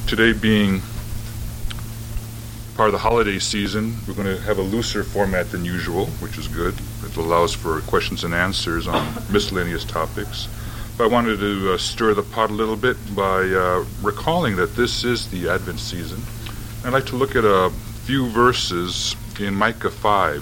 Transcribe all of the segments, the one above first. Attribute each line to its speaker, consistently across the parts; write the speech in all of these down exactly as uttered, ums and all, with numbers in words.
Speaker 1: Today being part of the holiday season, we're going to have a looser format than usual, which is good. It allows for questions and answers on miscellaneous topics. But I wanted to uh, stir the pot a little bit by uh, recalling that this is the Advent season. I'd like to look at a few verses in Micah five.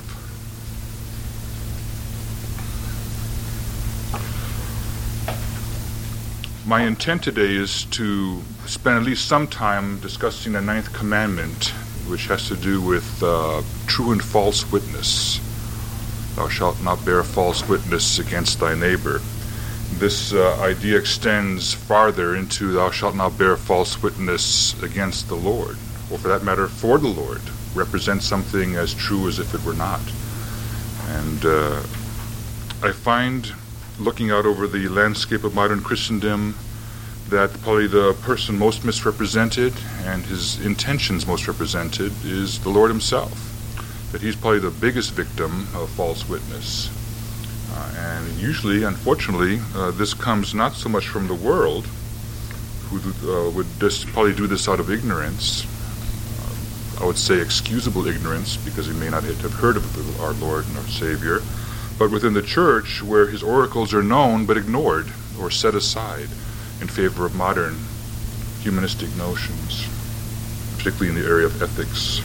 Speaker 1: My intent today is to spend at least some time discussing the ninth commandment, which has to do with uh, true and false witness. Thou shalt not bear false witness against thy neighbor. This uh, idea extends farther into thou shalt not bear false witness against the Lord, or for that matter, for the Lord. Represent something as true as if it were not. And uh, I find, looking out over the landscape of modern Christendom, that probably the person most misrepresented and his intentions most represented is the Lord himself. That he's probably the biggest victim of false witness. Uh, and usually, unfortunately, uh, this comes not so much from the world, who uh, would just probably do this out of ignorance. Uh, I would say excusable ignorance, because he may not have heard of our Lord and our Savior, but within the church, where his oracles are known but ignored or set aside in favor of modern humanistic notions, particularly in the area of ethics.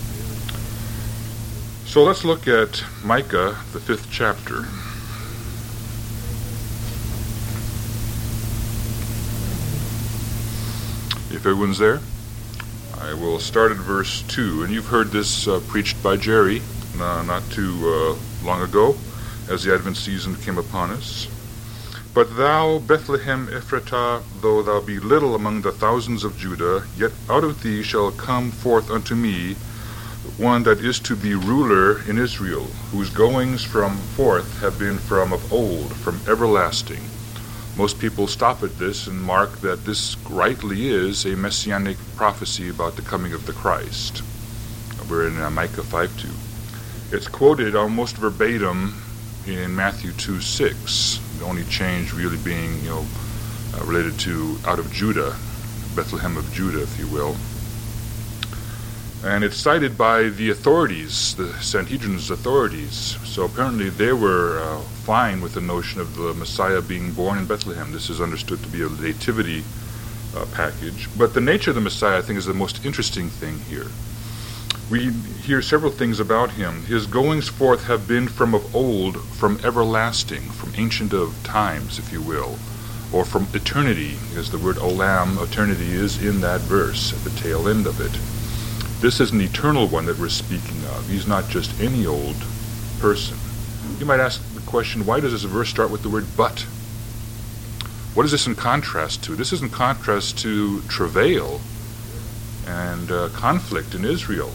Speaker 1: So let's look at Micah, the fifth chapter. If everyone's there, I will start at verse two. And you've heard this uh, preached by Jerry uh, not too uh, long ago, as the Advent season came upon us. But thou, Bethlehem Ephratah, though thou be little among the thousands of Judah, yet out of thee shall come forth unto me one that is to be ruler in Israel, whose goings from forth have been from of old, from everlasting. Most people stop at this and mark that this rightly is a messianic prophecy about the coming of the Christ. We're in uh, Micah five two. It's quoted almost verbatim in Matthew two six, the only change really being, you know, uh, related to out of Judah, Bethlehem of Judah, if you will. And it's cited by the authorities, the Sanhedrin's authorities. So apparently they were uh, fine with the notion of the Messiah being born in Bethlehem. This is understood to be a nativity uh, package. But the nature of the Messiah, I think, is the most interesting thing here. We hear several things about him. His goings forth have been from of old, from everlasting, from ancient of times, if you will, or from eternity, as the word olam, eternity, is in that verse, at the tail end of it. This is an eternal one that we're speaking of. He's not just any old person. You might ask the question, why does this verse start with the word but? What is this in contrast to? This is in contrast to travail and uh, conflict in Israel.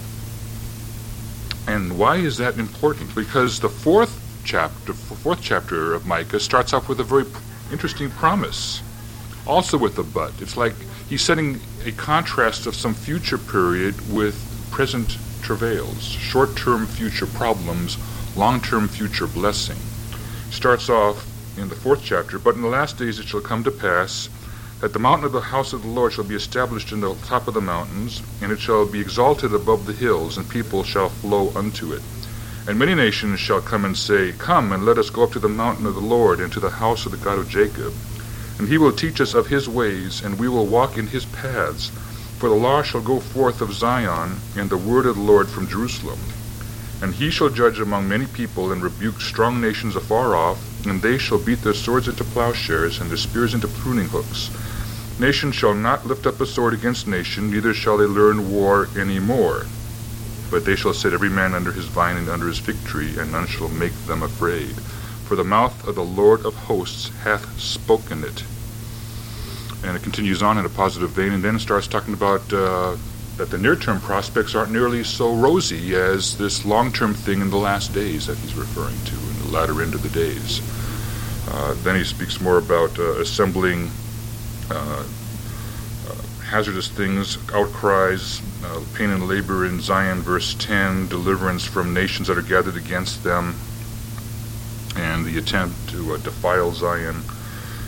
Speaker 1: And why is that important? Because the fourth chapter, fourth chapter of Micah starts off with a very interesting promise, also with a but. It's like he's setting a contrast of some future period with present travails, short-term future problems, long-term future blessing. Starts off in the fourth chapter, but in the last days it shall come to pass that the mountain of the house of the Lord shall be established in the top of the mountains, and it shall be exalted above the hills, and people shall flow unto it. And many nations shall come and say, Come, and let us go up to the mountain of the Lord, and to the house of the God of Jacob. And he will teach us of his ways, and we will walk in his paths. For the law shall go forth of Zion, and the word of the Lord from Jerusalem. And he shall judge among many people, and rebuke strong nations afar off, and they shall beat their swords into plowshares, and their spears into pruning hooks. Nation shall not lift up a sword against nation, neither shall they learn war any more. But they shall set every man under his vine and under his fig tree, and none shall make them afraid. For the mouth of the Lord of hosts hath spoken it. And it continues on in a positive vein, and then starts talking about uh, that the near-term prospects aren't nearly so rosy as this long-term thing in the last days that he's referring to, in the latter end of the days. Uh, then he speaks more about uh, assembling Uh, uh, hazardous things, outcries, uh, pain and labor in Zion, verse ten, deliverance from nations that are gathered against them, and the attempt to uh, defile Zion.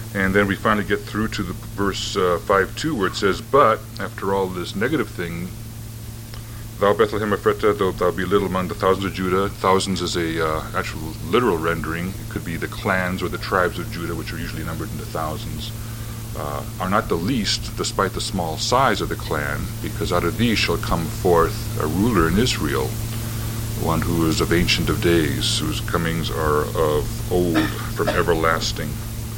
Speaker 1: And then we finally get through to the verse uh, five two, where it says, "But after all this negative thing, thou Bethlehem Ephratah, though thou be little among the thousands of Judah," thousands is a uh, actual literal rendering. It could be the clans or the tribes of Judah, which are usually numbered into thousands, uh, are not the least, despite the small size of the clan, because out of these shall come forth a ruler in Israel, one who is of ancient of days, whose comings are of old, from everlasting.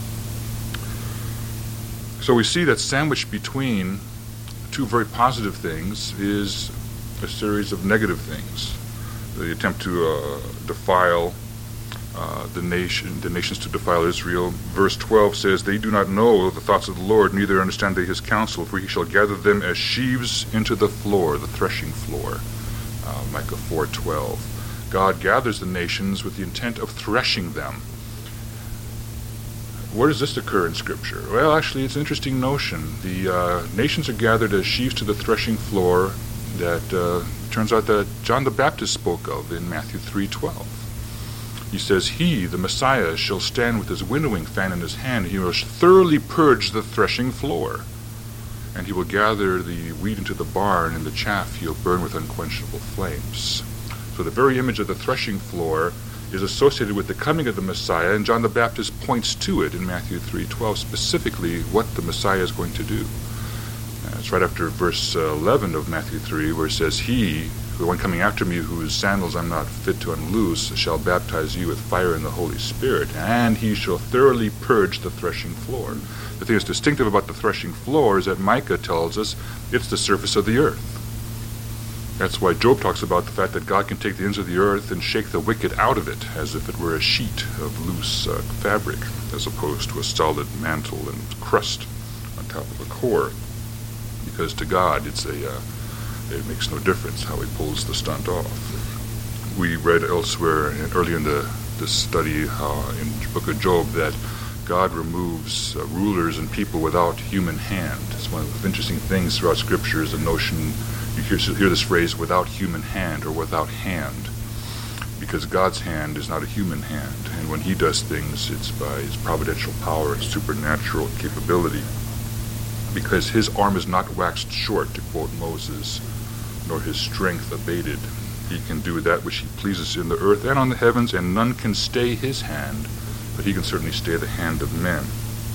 Speaker 1: So we see that sandwiched between two very positive things is a series of negative things. The attempt to uh, defile uh, the nation, the nations to defile Israel. Verse twelve says, "They do not know the thoughts of the Lord, neither understand they his counsel, for he shall gather them as sheaves into the floor," the threshing floor. Uh, Micah four twelve. God gathers the nations with the intent of threshing them. Where does this occur in Scripture? Well, actually, it's an interesting notion. The uh, nations are gathered as sheaves to the threshing floor that uh, turns out that John the Baptist spoke of in Matthew three twelve. He says, "He, the Messiah, shall stand with his winnowing fan in his hand. He will thoroughly purge the threshing floor. And he will gather the wheat into the barn, and the chaff he'll burn with unquenchable flames." So the very image of the threshing floor is associated with the coming of the Messiah, and John the Baptist points to it in Matthew three twelve, specifically what the Messiah is going to do. Uh, it's right after verse uh, eleven of Matthew three, where it says, "He, the one coming after me, whose sandals I'm not fit to unloose, shall baptize you with fire and the Holy Spirit, and he shall thoroughly purge the threshing floor." The thing that's distinctive about the threshing floor is that Micah tells us it's the surface of the earth. That's why Job talks about the fact that God can take the ends of the earth and shake the wicked out of it, as if it were a sheet of loose uh, fabric, as opposed to a solid mantle and crust on top of a core. Because to God, it's a uh, it makes no difference how he pulls the stunt off. We read elsewhere, early in the this study uh, in the book of Job, that God removes uh, rulers and people without human hand. It's one of the interesting things throughout Scripture is the notion. You hear, hear this phrase, "without human hand," or "without hand," because God's hand is not a human hand, and when he does things, it's by his providential power and supernatural capability, because his arm is not waxed short, to quote Moses, nor his strength abated. He can do that which he pleases in the earth and on the heavens, and none can stay his hand, but he can certainly stay the hand of men.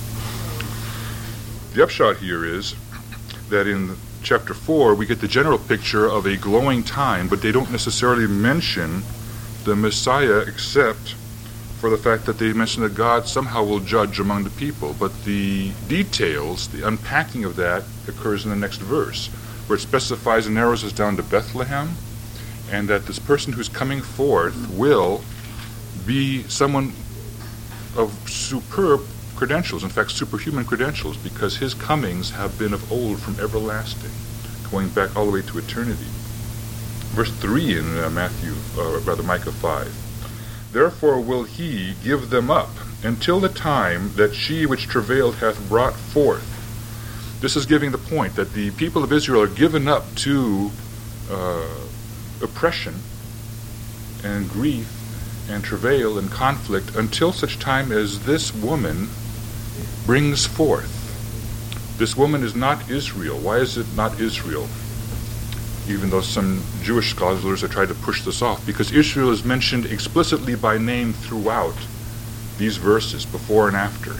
Speaker 1: The upshot here is that in chapter four, we get the general picture of a glowing time, but they don't necessarily mention the Messiah except for the fact that they mention that God somehow will judge among the people. But the details, the unpacking of that, occurs in the next verse, where it specifies and narrows us down to Bethlehem, and that this person who's coming forth will be someone of superb credentials, in fact superhuman credentials, because his comings have been of old, from everlasting, going back all the way to eternity. Verse three in uh, Matthew, uh, rather Micah five, "Therefore will he give them up until the time that she which travailed hath brought forth." This is giving the point that the people of Israel are given up to uh, oppression and grief and travail and conflict until such time as this woman brings forth. This woman is not Israel. Why is it not Israel? Even though some Jewish scholars have tried to push this off, because Israel is mentioned explicitly by name throughout these verses, before and after.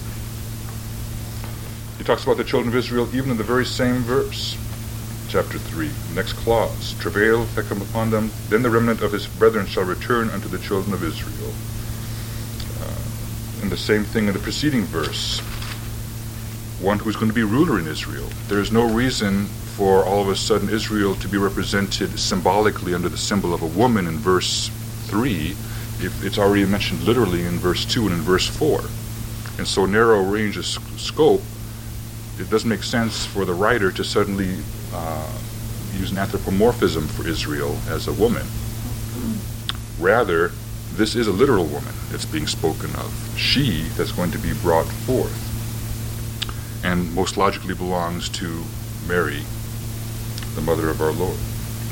Speaker 1: He talks about the children of Israel even in the very same verse, chapter three, next clause, "Travail hath come upon them, then the remnant of his brethren shall return unto the children of Israel." Uh, and the same thing in the preceding verse, one who's going to be ruler in Israel. There is no reason for all of a sudden Israel to be represented symbolically under the symbol of a woman in verse three, if it's already mentioned literally in verse two and in verse four. And so narrow range of scope, it doesn't make sense for the writer to suddenly uh, use an anthropomorphism for Israel as a woman. Rather, this is a literal woman that's being spoken of. She that's going to be brought forth, and most logically belongs to Mary, the mother of our Lord.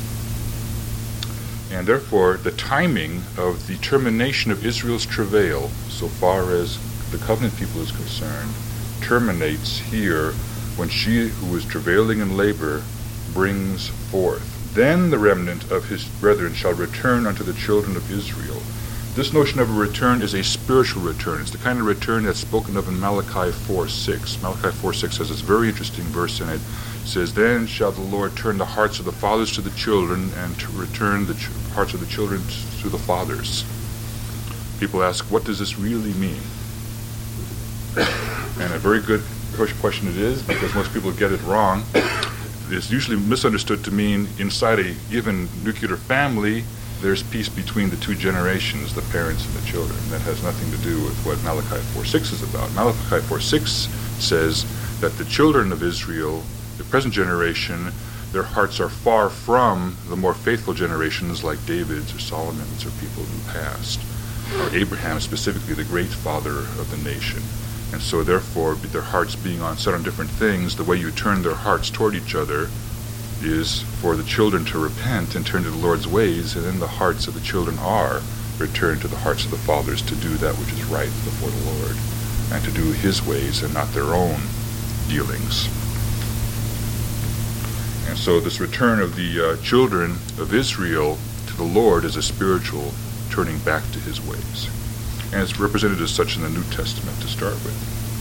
Speaker 1: And therefore, the timing of the termination of Israel's travail, so far as the covenant people is concerned, terminates here when she who is travailing in labor brings forth. Then the remnant of his brethren shall return unto the children of Israel. This notion of a return is a spiritual return. It's the kind of return that's spoken of in Malachi four six. Malachi four six has this very interesting verse in it. It says, Then shall the Lord turn the hearts of the fathers to the children, and to return the ch- hearts of the children to the fathers. People ask, what does this really mean? And a very good question it is, because most people get it wrong. It's usually misunderstood to mean inside a given nuclear family, there's peace between the two generations, the parents and the children. That has nothing to do with what Malachi four six is about. Malachi four six says that the children of Israel, the present generation, their hearts are far from the more faithful generations like David's or Solomon's or people who passed, or Abraham specifically, the great father of the nation. And so therefore, their hearts being on set on different things, the way you turn their hearts toward each other is for the children to repent and turn to the Lord's ways, and then the hearts of the children are returned to the hearts of the fathers to do that which is right before the Lord, and to do his ways and not their own dealings. And so this return of the uh, children of Israel to the Lord is a spiritual turning back to his ways. And it's represented as such in the New Testament to start with.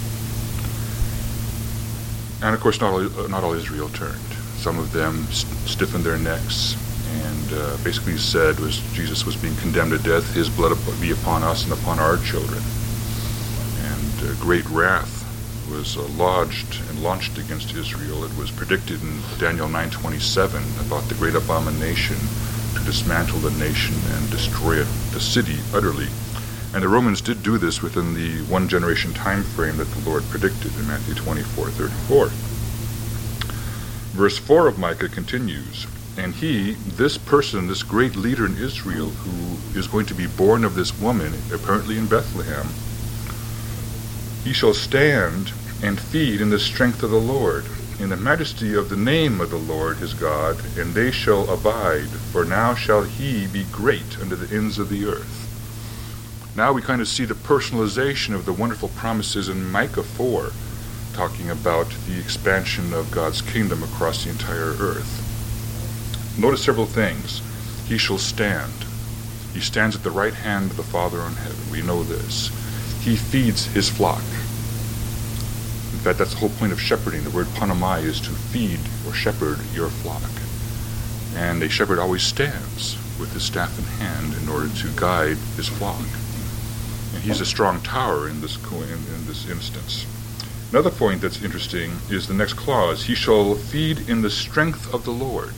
Speaker 1: And of course, not all, not all Israel turned. Some of them st- stiffened their necks and uh, basically said was Jesus was being condemned to death, his blood be upon us and upon our children. And uh, great wrath was uh, lodged and launched against Israel. It was predicted in Daniel nine twenty-seven about the great abomination to dismantle the nation and destroy it, the city utterly. And the Romans did do this within the one generation time frame that the Lord predicted in Matthew twenty-four thirty-four. Verse four of Micah continues, And he, this person, this great leader in Israel, who is going to be born of this woman, apparently in Bethlehem, he shall stand and feed in the strength of the Lord, in the majesty of the name of the Lord his God, and they shall abide, for now shall he be great unto the ends of the earth. Now we kind of see the personalization of the wonderful promises in Micah four, talking about the expansion of God's kingdom across the entire earth. Notice several things. He shall stand. He stands at the right hand of the Father in heaven. We know this. He feeds his flock. In fact, that's the whole point of shepherding. The word panomai is to feed or shepherd your flock. And a shepherd always stands with his staff in hand in order to guide his flock. And he's a strong tower in this in, in this instance. Another point that's interesting is the next clause. He shall feed in the strength of the Lord.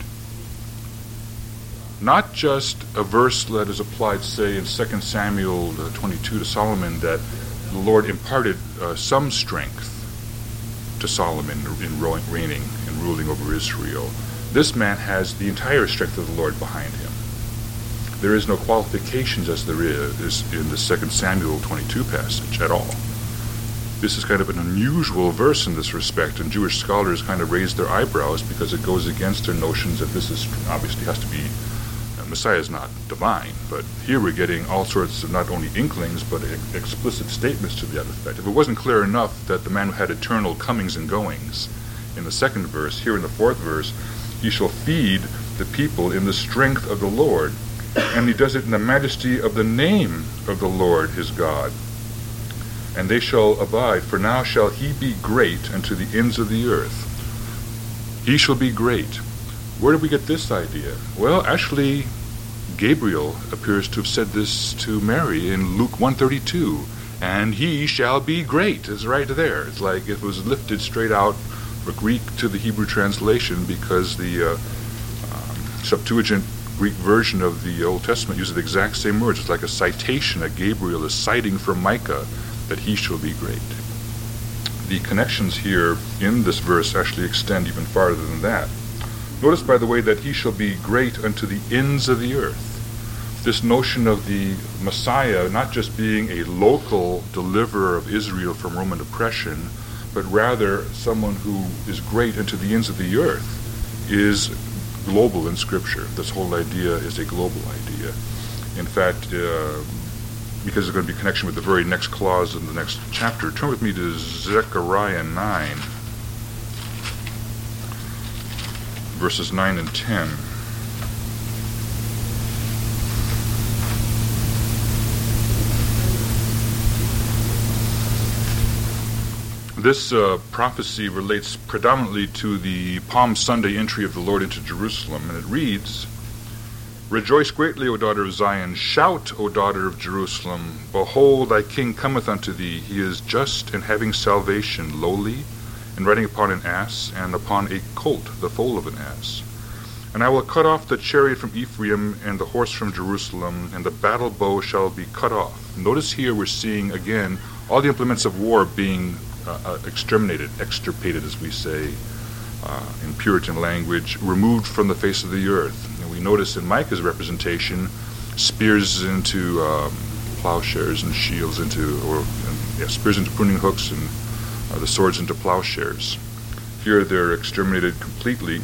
Speaker 1: Not just a verse that is applied, say, in Second Samuel twenty-two to Solomon, that the Lord imparted uh, some strength to Solomon in reigning and ruling over Israel. This man has the entire strength of the Lord behind him. There is no qualifications as there is in the Second Samuel twenty-two passage at all. This is kind of an unusual verse in this respect, and Jewish scholars kind of raise their eyebrows because it goes against their notions that this is obviously has to be, uh, Messiah is not divine, but here we're getting all sorts of not only inklings, but ex- explicit statements to that effect. If it wasn't clear enough that the man who had eternal comings and goings in the second verse, here in the fourth verse, he shall feed the people in the strength of the Lord, and he does it in the majesty of the name of the Lord his God. And they shall abide, for now shall he be great unto the ends of the earth. He shall be great. Where did we get this idea? Well, actually, Gabriel appears to have said this to Mary in Luke one thirty-two. And he shall be great. It's right there. It's like it was lifted straight out from Greek to the Hebrew translation, because the uh, um, Septuagint Greek version of the Old Testament uses the exact same words. It's like a citation that Gabriel is citing from Micah, that he shall be great. The connections here in this verse actually extend even farther than that. Notice, by the way, that he shall be great unto the ends of the earth. This notion of the Messiah not just being a local deliverer of Israel from Roman oppression, but rather someone who is great unto the ends of the earth is global in Scripture. This whole idea is a global idea. In fact, uh, because there's going to be connection with the very next clause in the next chapter. Turn with me to Zechariah nine, verses nine and ten. This uh, prophecy relates predominantly to the Palm Sunday entry of the Lord into Jerusalem, and it reads, "Rejoice greatly, O daughter of Zion. Shout, O daughter of Jerusalem. Behold, thy king cometh unto thee. He is just and having salvation, lowly, and riding upon an ass, and upon a colt, the foal of an ass. And I will cut off the chariot from Ephraim, and the horse from Jerusalem, and the battle bow shall be cut off." Notice here we're seeing, again, all the implements of war being uh, uh, exterminated, extirpated, as we say, uh, in Puritan language, removed from the face of the earth. We notice in Micah's representation spears into um, plowshares and shields into, or um, yeah, spears into pruning hooks, and uh, the swords into plowshares. Here they're exterminated completely.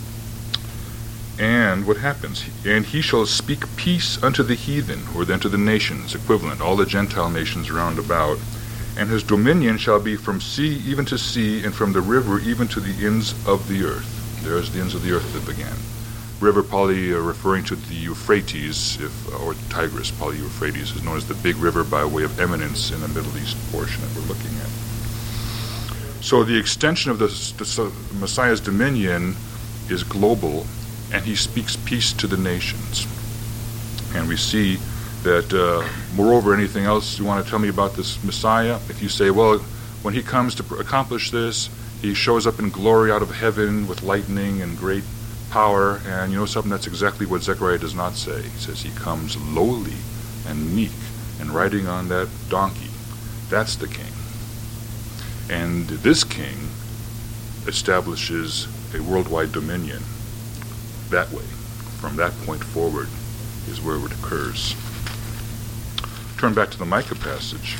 Speaker 1: And what happens? "And he shall speak peace unto the heathen," or unto the nations, equivalent, all the Gentile nations round about. "And his dominion shall be from sea even to sea, and from the river even to the ends of the earth." There's the ends of the earth that began. River, probably uh, referring to the Euphrates, if, or Tigris, probably Euphrates, is known as the big river by way of eminence in the Middle East portion that we're looking at. So the extension of the, the Messiah's dominion is global, and he speaks peace to the nations. And we see that, uh, moreover, anything else you want to tell me about this Messiah? If you say, well, when he comes to accomplish this, he shows up in glory out of heaven with lightning and great power, and you know something, that's exactly what Zechariah does not say. He says he comes lowly and meek and riding on that donkey. That's the king. And this king establishes a worldwide dominion that way. From that point forward is where it occurs. Turn back to the Micah passage.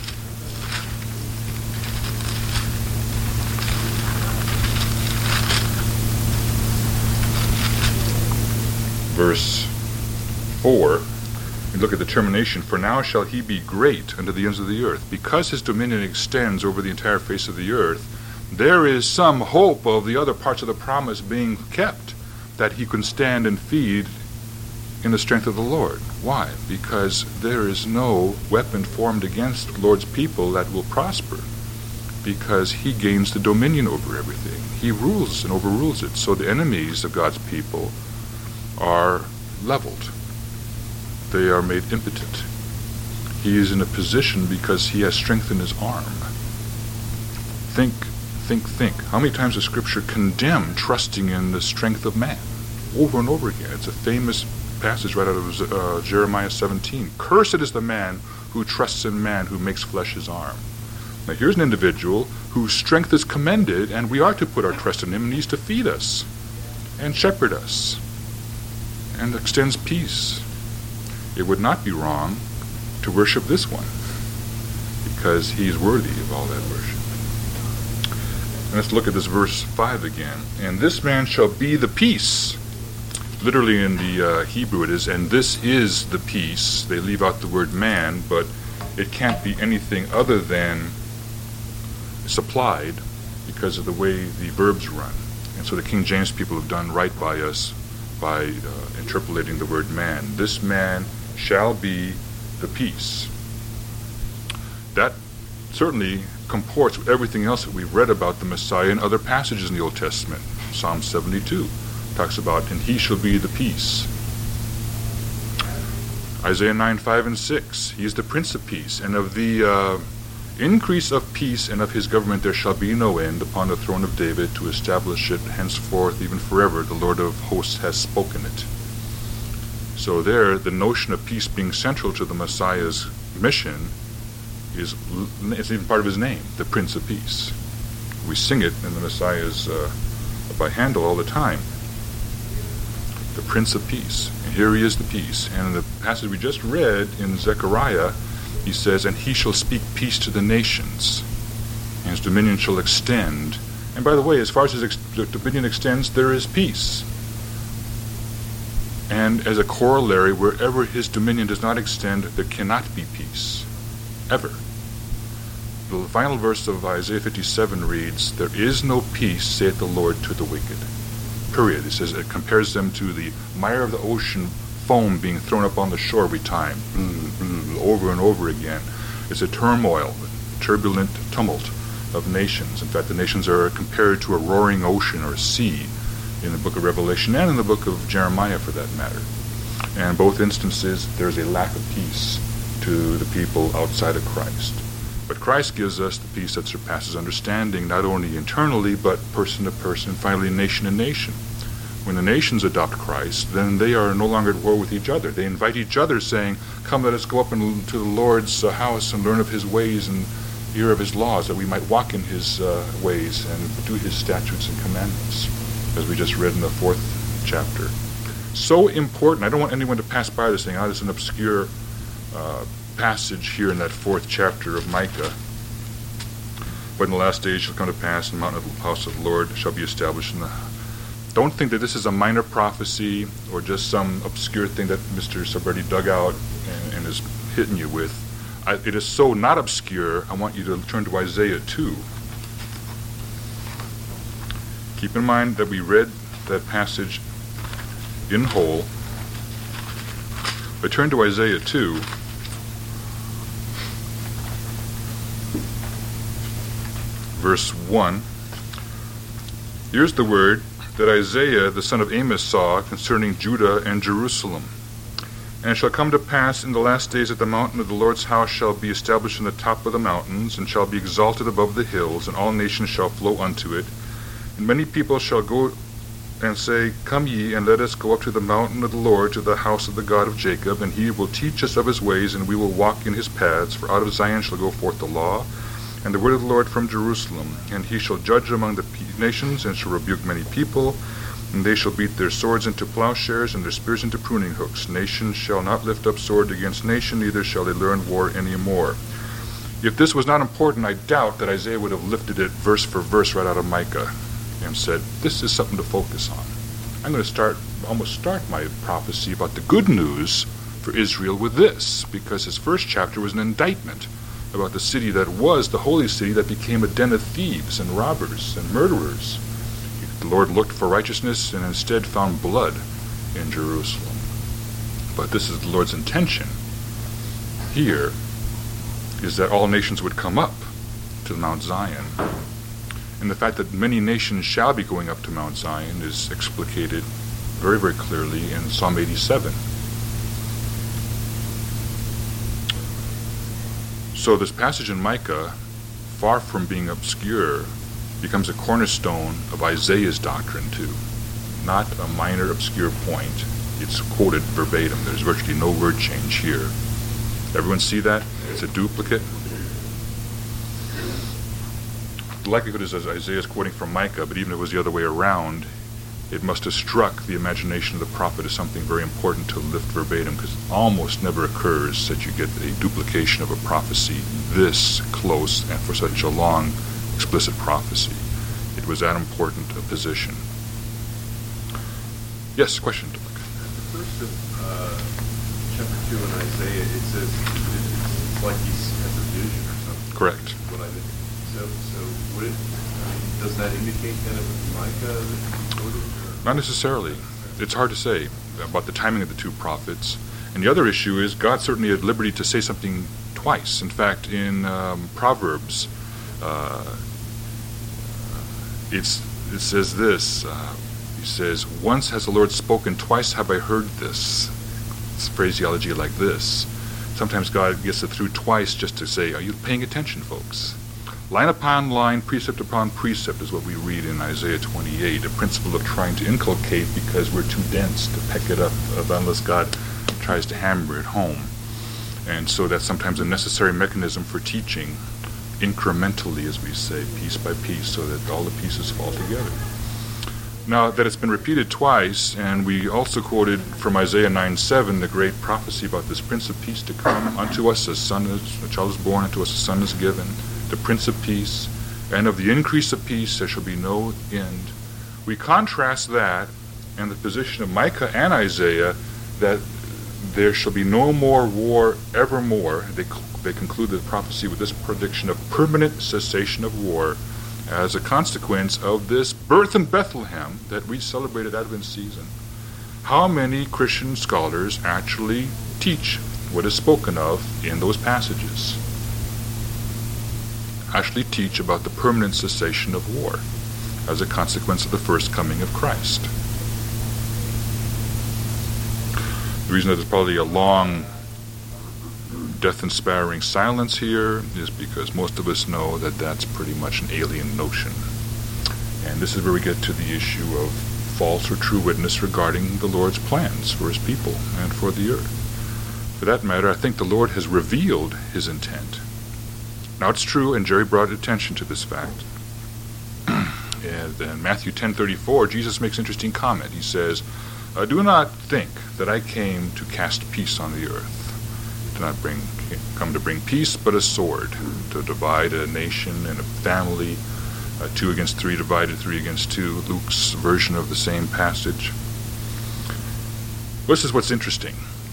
Speaker 1: Verse four, we look at the termination. "For now shall he be great unto the ends of the earth." Because his dominion extends over the entire face of the earth, there is some hope of the other parts of the promise being kept, that he can stand and feed in the strength of the Lord. Why? Because there is no weapon formed against the Lord's people that will prosper, because he gains the dominion over everything. He rules and overrules it. So the enemies of God's people are leveled. They are made impotent. He is in a position because he has strengthened his arm. Think, think, think. How many times does Scripture condemn trusting in the strength of man? Over and over again. It's a famous passage right out of uh, Jeremiah seventeen. "Cursed is the man who trusts in man, who makes flesh his arm." Now here's an individual whose strength is commended, and we are to put our trust in him, and he's to feed us and shepherd us and extends peace. It would not be wrong to worship this one, because he is worthy of all that worship. And let's look at this verse five again. "And this man shall be the peace." Literally in the uh, Hebrew it is, "and this is the peace." They leave out the word man, but it can't be anything other than supplied because of the way the verbs run. And so the King James people have done right by us by uh, interpolating the word man. "This man shall be the peace." That certainly comports with everything else that we've read about the Messiah in other passages in the Old Testament. Psalm seventy-two talks about, "and he shall be the peace." Isaiah nine, five, and six, "He is the Prince of Peace, and of the uh, increase of peace and of his government there shall be no end upon the throne of David, to establish it henceforth even forever. The Lord of hosts has spoken it." So there, the notion of peace being central to the Messiah's mission is, it's even part of his name, the Prince of Peace. We sing it in the Messiah's uh, by Handel all the time. The Prince of Peace. And here he is, the peace. And in the passage we just read in Zechariah, he says, "And he shall speak peace to the nations, and his dominion shall extend." And by the way, as far as his ex- dominion extends, there is peace. And as a corollary, wherever his dominion does not extend, there cannot be peace. ever. The final verse of Isaiah fifty-seven reads, "There is no peace, saith the Lord, to the wicked." Period. It says it compares them to the mire of the ocean, foam being thrown up on the shore every time, over and over again. It's a turmoil, a turbulent tumult of nations. In fact, the nations are compared to a roaring ocean or a sea in the book of Revelation and in the book of Jeremiah, for that matter. And in both instances, there's a lack of peace to the people outside of Christ. But Christ gives us the peace that surpasses understanding, not only internally, but person to person, finally nation to nation. When the nations adopt Christ, then they are no longer at war with each other. They invite each other, saying, "Come, let us go up into the Lord's uh, house and learn of his ways and hear of his laws, that we might walk in his uh, ways and do his statutes and commandments," as we just read in the fourth chapter. So important. I don't want anyone to pass by this saying, "Oh, this is an obscure uh, passage here in that fourth chapter of Micah. But in the last days shall come to pass, and the mountain of the house of the Lord shall be established in the..." Don't think that this is a minor prophecy or just some obscure thing that Mister Sabretti dug out and, and is hitting you with. I, it is so not obscure, I want you to turn to Isaiah two. Keep in mind that we read that passage in whole. But turn to Isaiah two. Verse one. Here's the word that Isaiah the son of Amos saw concerning Judah and Jerusalem. "And it shall come to pass in the last days that the mountain of the Lord's house shall be established in the top of the mountains, and shall be exalted above the hills, and all nations shall flow unto it. And many people shall go and say, Come ye, and let us go up to the mountain of the Lord, to the house of the God of Jacob, and he will teach us of his ways, and we will walk in his paths. For out of Zion shall go forth the law, and the word of the Lord from Jerusalem. And he shall judge among the nations, and shall rebuke many people. And they shall beat their swords into plowshares, and their spears into pruning hooks. Nation shall not lift up sword against nation, neither shall they learn war any more." If this was not important, I doubt that Isaiah would have lifted it verse for verse right out of Micah and said, this is something to focus on. I'm going to start, almost start my prophecy about the good news for Israel with this, because his first chapter was an indictment about the city that was the holy city that became a den of thieves and robbers and murderers. The Lord looked for righteousness and instead found blood in Jerusalem. But this is the Lord's intention here, is that all nations would come up to Mount Zion. And the fact that many nations shall be going up to Mount Zion is explicated very, very clearly in Psalm eighty-seven. So this passage in Micah, far from being obscure, becomes a cornerstone of Isaiah's doctrine too. Not a minor obscure point. It's quoted verbatim. There's virtually no word change here. Everyone see that? It's a duplicate. The likelihood is that Isaiah is quoting from Micah, but even if it was the other way around, it must have struck the imagination of the prophet as something very important to lift verbatim, because it almost never occurs that you get a duplication of a prophecy this close and for such a long, explicit prophecy. It was that important a position. Yes, question.
Speaker 2: At the first of uh, chapter two in Isaiah, it says it, it's like he has a vision or something.
Speaker 1: Correct.
Speaker 2: What I did. So, so would it, I mean, does that indicate that it was Micah that he quoted?
Speaker 1: Not necessarily. It's hard to say about the timing of the two prophets. And the other issue is God certainly had liberty to say something twice. In fact, in um, Proverbs, uh, it's, it says this. Uh, he says, "Once has the Lord spoken, twice have I heard this." It's phraseology like this. Sometimes God gets it through twice just to say, are you paying attention, folks? Line upon line, precept upon precept is what we read in Isaiah twenty-eight, a principle of trying to inculcate because we're too dense to peck it up unless God tries to hammer it home. And so that's sometimes a necessary mechanism for teaching incrementally, as we say, piece by piece, so that all the pieces fall together. Now that it's been repeated twice, and we also quoted from Isaiah nine seven, the great prophecy about this Prince of Peace to come. Unto us a son is, a child is born, unto us a son is given, the Prince of Peace, and of the increase of peace there shall be no end. We contrast that and the position of Micah and Isaiah that there shall be no more war evermore. They, they conclude the prophecy with this prediction of permanent cessation of war as a consequence of this birth in Bethlehem that we celebrated Advent season. How many Christian scholars actually teach what is spoken of in those passages? Actually teach about the permanent cessation of war as a consequence of the first coming of Christ. The reason that there's probably a long, death-inspiring silence here is because most of us know that that's pretty much an alien notion. And this is where we get to the issue of false or true witness regarding the Lord's plans for his people and for the earth. For that matter, I think the Lord has revealed his intent. Now it's true, and Jerry brought attention to this fact. And in Matthew ten thirty-four, Jesus makes an interesting comment. He says, Uh, do not think that I came to cast peace on the earth. I did not bring, come to bring peace, but a sword, to divide a nation and a family, uh, two against three divided, three against two, Luke's version of the same passage. This is what's interesting.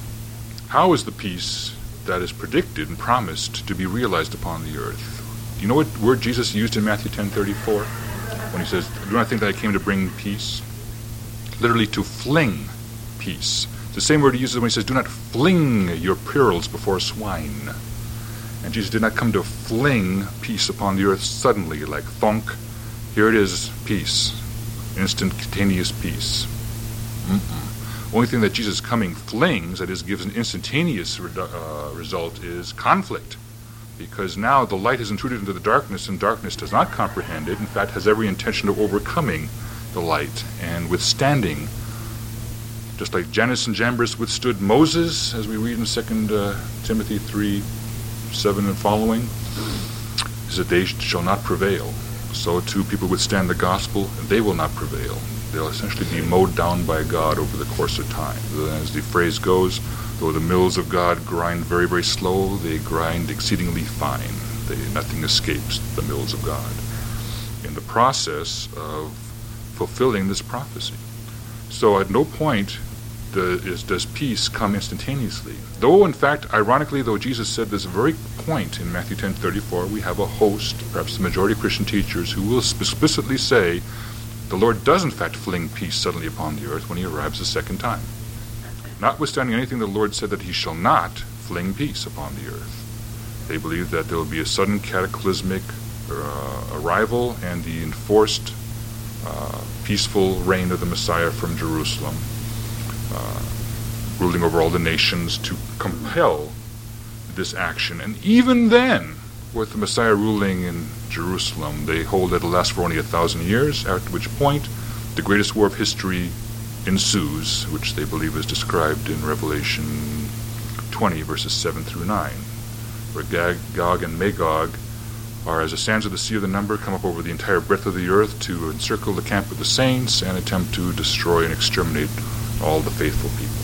Speaker 1: How is the peace that is predicted and promised to be realized upon the earth? Do you know what word Jesus used in Matthew ten thirty-four? When he says, do not think that I came to bring peace? Literally to fling peace. It's the same word he uses when he says, do not fling your pearls before swine. And Jesus did not come to fling peace upon the earth suddenly, like thunk. Here it is, peace. Instantaneous peace. Mm-mm. Only thing that Jesus coming flings, that is, gives an instantaneous uh, result, is conflict. Because now the light has intruded into the darkness, and darkness does not comprehend it. In fact, has every intention of overcoming the light and withstanding, just like Jannes and Jambres withstood Moses, as we read in Second uh, Timothy three, seven and following, is that they shall not prevail. So too people withstand the gospel, and they will not prevail. They'll essentially be mowed down by God over the course of time. As the phrase goes, though the mills of God grind very, very slow, they grind exceedingly fine. They, nothing escapes the mills of God in the process of fulfilling this prophecy. So at no point the, is, does peace come instantaneously. Though, in fact, ironically, though Jesus said this very point in Matthew ten thirty-four, we have a host, perhaps the majority of Christian teachers, who will explicitly say the Lord does in fact fling peace suddenly upon the earth when he arrives the second time. Notwithstanding anything the Lord said that he shall not fling peace upon the earth. They believe that there will be a sudden cataclysmic uh, arrival and the enforced Uh, peaceful reign of the Messiah from Jerusalem, uh, ruling over all the nations to compel this action. And even then, with the Messiah ruling in Jerusalem, they hold that it'll last for only a thousand years, after which point the greatest war of history ensues, which they believe is described in Revelation twenty, verses seven through nine, where Gog, Gog and Magog are as the sands of the sea of the number, come up over the entire breadth of the earth to encircle the camp of the saints and attempt to destroy and exterminate all the faithful people.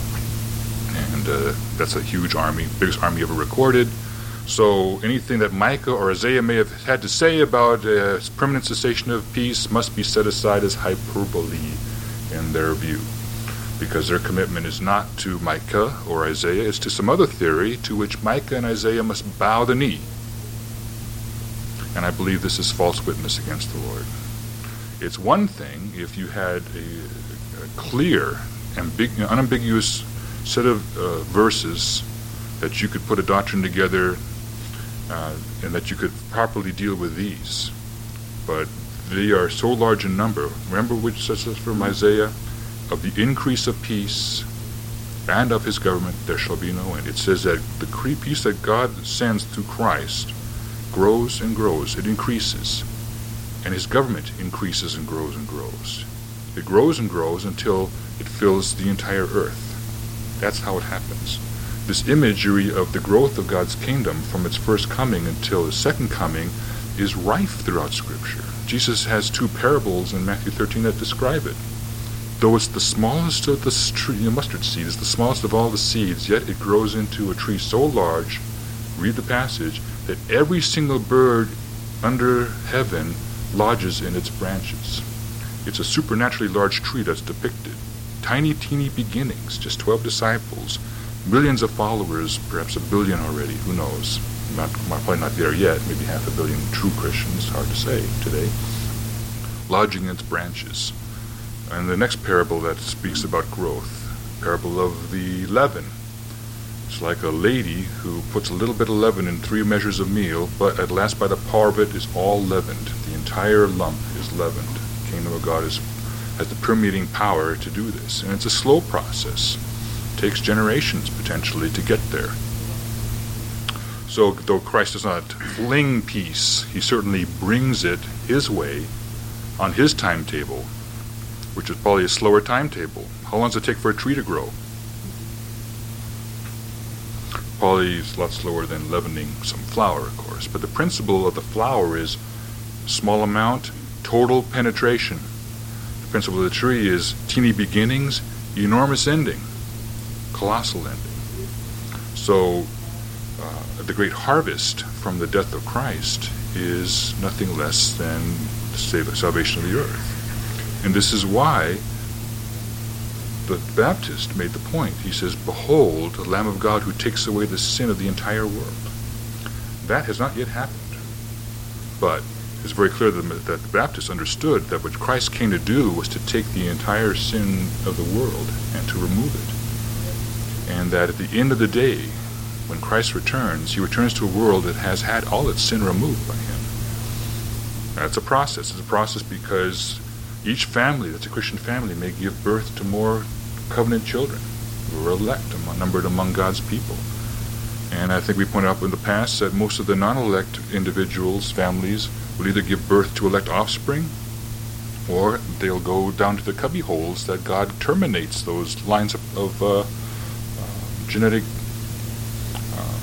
Speaker 1: And uh, that's a huge army, biggest army ever recorded. So anything that Micah or Isaiah may have had to say about uh, permanent cessation of peace must be set aside as hyperbole in their view, because their commitment is not to Micah or Isaiah, it's to some other theory to which Micah and Isaiah must bow the knee. And I believe this is false witness against the Lord. It's one thing if you had a, a clear, ambig- unambiguous set of uh, verses that you could put a doctrine together uh, and that you could properly deal with these. But they are so large in number. Remember which says this from Isaiah? Of the increase of peace and of his government there shall be no end. It says that the peace that God sends through Christ grows and grows, it increases, and his government increases and grows and grows. It grows and grows until it fills the entire earth. That's how it happens. This imagery of the growth of God's kingdom from its first coming until his second coming is rife throughout Scripture. Jesus has two parables in Matthew thirteen that describe it. Though it's the smallest of the tree, the mustard seed is the smallest of all the seeds, yet it grows into a tree so large, read the passage, that every single bird under heaven lodges in its branches. It's a supernaturally large tree that's depicted. Tiny, teeny beginnings, just twelve disciples, millions of followers, perhaps a billion already, who knows? Not, probably not there yet, maybe half a billion true Christians, hard to say today, lodging its branches. And the next parable that speaks about growth, parable of the leaven. It's like a lady who puts a little bit of leaven in three measures of meal, but at last by the power of it is all leavened. The entire lump is leavened. The kingdom of God is, has the permeating power to do this. And it's a slow process. It takes generations potentially to get there. So though Christ does not fling peace, he certainly brings it his way on his timetable, which is probably a slower timetable. How long does it take for a tree to grow? Probably is a lot slower than leavening some flour, of course. But the principle of the flour is small amount, total penetration. The principle of the tree is teeny beginnings, enormous ending, colossal ending. So uh, the great harvest from the death of Christ is nothing less than the salvation of the earth. And this is why the Baptist made the point. He says, "Behold, the Lamb of God who takes away the sin of the entire world." That has not yet happened. But it's very clear that the Baptist understood that what Christ came to do was to take the entire sin of the world and to remove it. And that at the end of the day, when Christ returns, he returns to a world that has had all its sin removed by him. That's a process. It's a process because each family that's a Christian family may give birth to more covenant children who are elect, numbered among God's people. And I think we pointed out in the past that most of the non-elect individuals, families, will either give birth to elect offspring, or they'll go down to the cubby holes that God terminates those lines of, of uh, uh, genetic uh,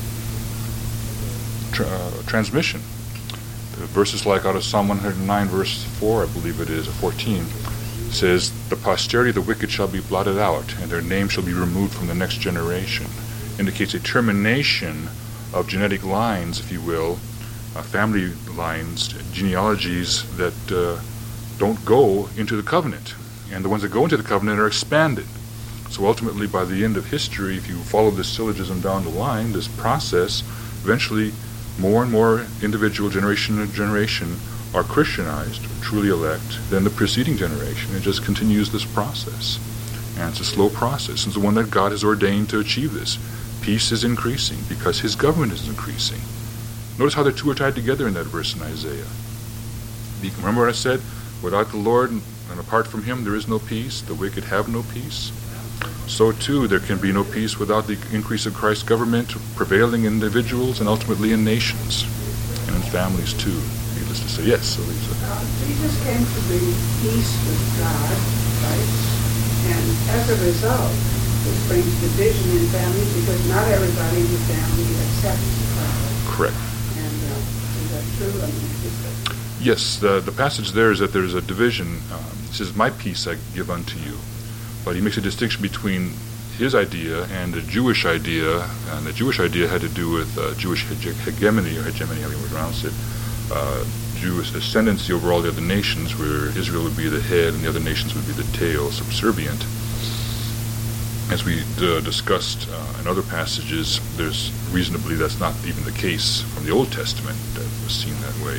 Speaker 1: tra- uh, transmission. Verses like out of Psalm one hundred nine, verse four, I believe it is, or fourteen, says, "The posterity of the wicked shall be blotted out, and their name shall be removed from the next generation." Indicates a termination of genetic lines, if you will, uh, family lines, genealogies that uh, don't go into the covenant. And the ones that go into the covenant are expanded. So ultimately, by the end of history, if you follow this syllogism down the line, this process, eventually more and more individual generation to generation are Christianized, truly elect, than the preceding generation. It just continues this process. And it's a slow process. It's the one that God has ordained to achieve this. Peace is increasing because his government is increasing. Notice how the two are tied together in that verse in Isaiah. Remember what I said? Without the Lord and apart from him there is no peace. The wicked have no peace. So too, there can be no peace without the increase of Christ's government prevailing in individuals and ultimately in nations and in families too. Needless to say, yes, Elisa.
Speaker 3: Uh, Jesus came to bring peace with God, right? And as a result, this brings division in families because not everybody in the family accepts God.
Speaker 1: Correct.
Speaker 3: And uh, is that true? I mean, is that...
Speaker 1: Yes, the the passage there is that there is a division. Um, it says, "My peace I give unto you." But he makes a distinction between his idea and the Jewish idea, and the Jewish idea had to do with uh, Jewish hege- hegemony, or hegemony, however you pronounce it, uh, Jewish ascendancy over all the other nations, where Israel would be the head and the other nations would be the tail, subservient. As we uh, discussed uh, in other passages, there's reasonably that's not even the case from the Old Testament that was seen that way.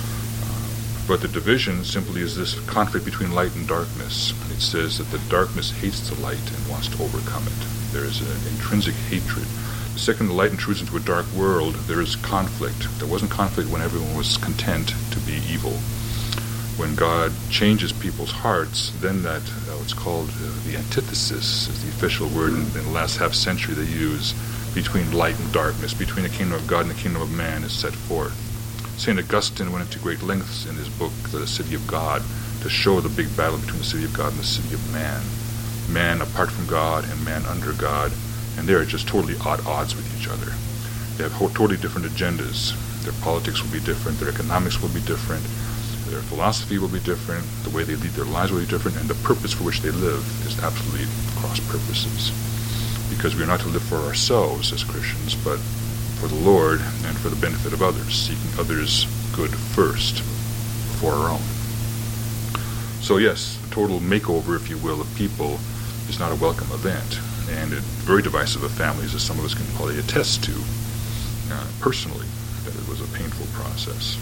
Speaker 1: But the division simply is this conflict between light and darkness. It says that the darkness hates the light and wants to overcome it. There is an intrinsic hatred. The second the light intrudes into a dark world, there is conflict. There wasn't conflict when everyone was content to be evil. When God changes people's hearts, then that, uh, what's called uh, the antithesis, is the official word in, in the last half century they use, between light and darkness, between the kingdom of God and the kingdom of man is set forth. Saint Augustine went into great lengths in his book, The City of God, to show the big battle between the city of God and the city of man. Man apart from God and man under God, and they're just totally at odds with each other. They have totally different agendas. Their politics will be different, their economics will be different, their philosophy will be different, the way they lead their lives will be different, and the purpose for which they live is absolutely cross purposes. Because we are not to live for ourselves as Christians, but for the Lord and for the benefit of others, seeking others' good first before our own. So yes, a total makeover, if you will, of people is not a welcome event. and it, very divisive of families, as some of us can probably attest to uh, personally, that it was a painful process.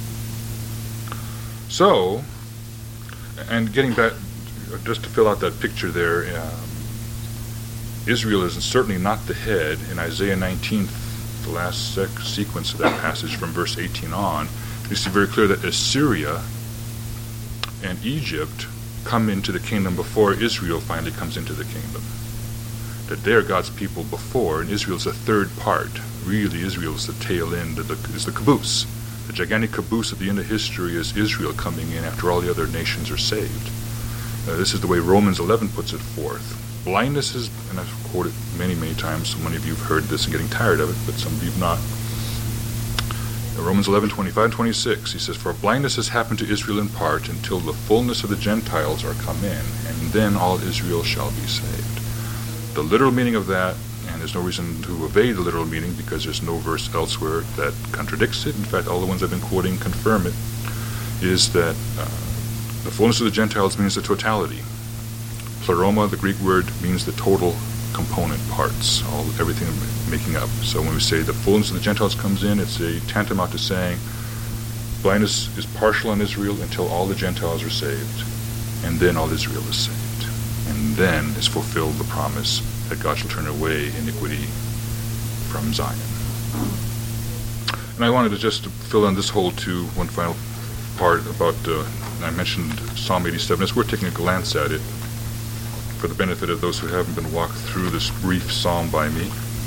Speaker 1: So, and getting back, just to fill out that picture there, um, Israel is certainly not the head. In Isaiah nineteen, the last sec- sequence of that passage from verse eighteen on, you see very clear that Assyria and Egypt come into the kingdom before Israel finally comes into the kingdom. That they're God's people before, and Israel's a third part. Really, Israel is the tail end, of the, is the caboose. The gigantic caboose at the end of history is Israel coming in after all the other nations are saved. Uh, this is the way Romans eleven puts it forth. Blindness is, and I've quoted many, many times, so many of you have heard this and getting tired of it, but some of you have not. Uh, Romans eleven, twenty-five and twenty-six, he says, "For blindness has happened to Israel in part until the fullness of the Gentiles are come in, and then all Israel shall be saved." The literal meaning of that, and there's no reason to evade the literal meaning because there's no verse elsewhere that contradicts it. In fact, all the ones I've been quoting confirm it, is that uh, the fullness of the Gentiles means the totality. Pleroma, the Greek word, means the total component parts, all everything making up. So when we say the fullness of the Gentiles comes in, it's a tantamount to saying blindness is partial on Israel until all the Gentiles are saved, and then all Israel is saved. And then is fulfilled the promise that God shall turn away iniquity from Zion. And I wanted to just fill in this whole too, one final part about, uh, I mentioned Psalm eighty-seven. It's worth taking a glance at it for the benefit of those who haven't been walked through this brief psalm by me.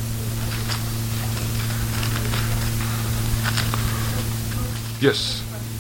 Speaker 1: Yes?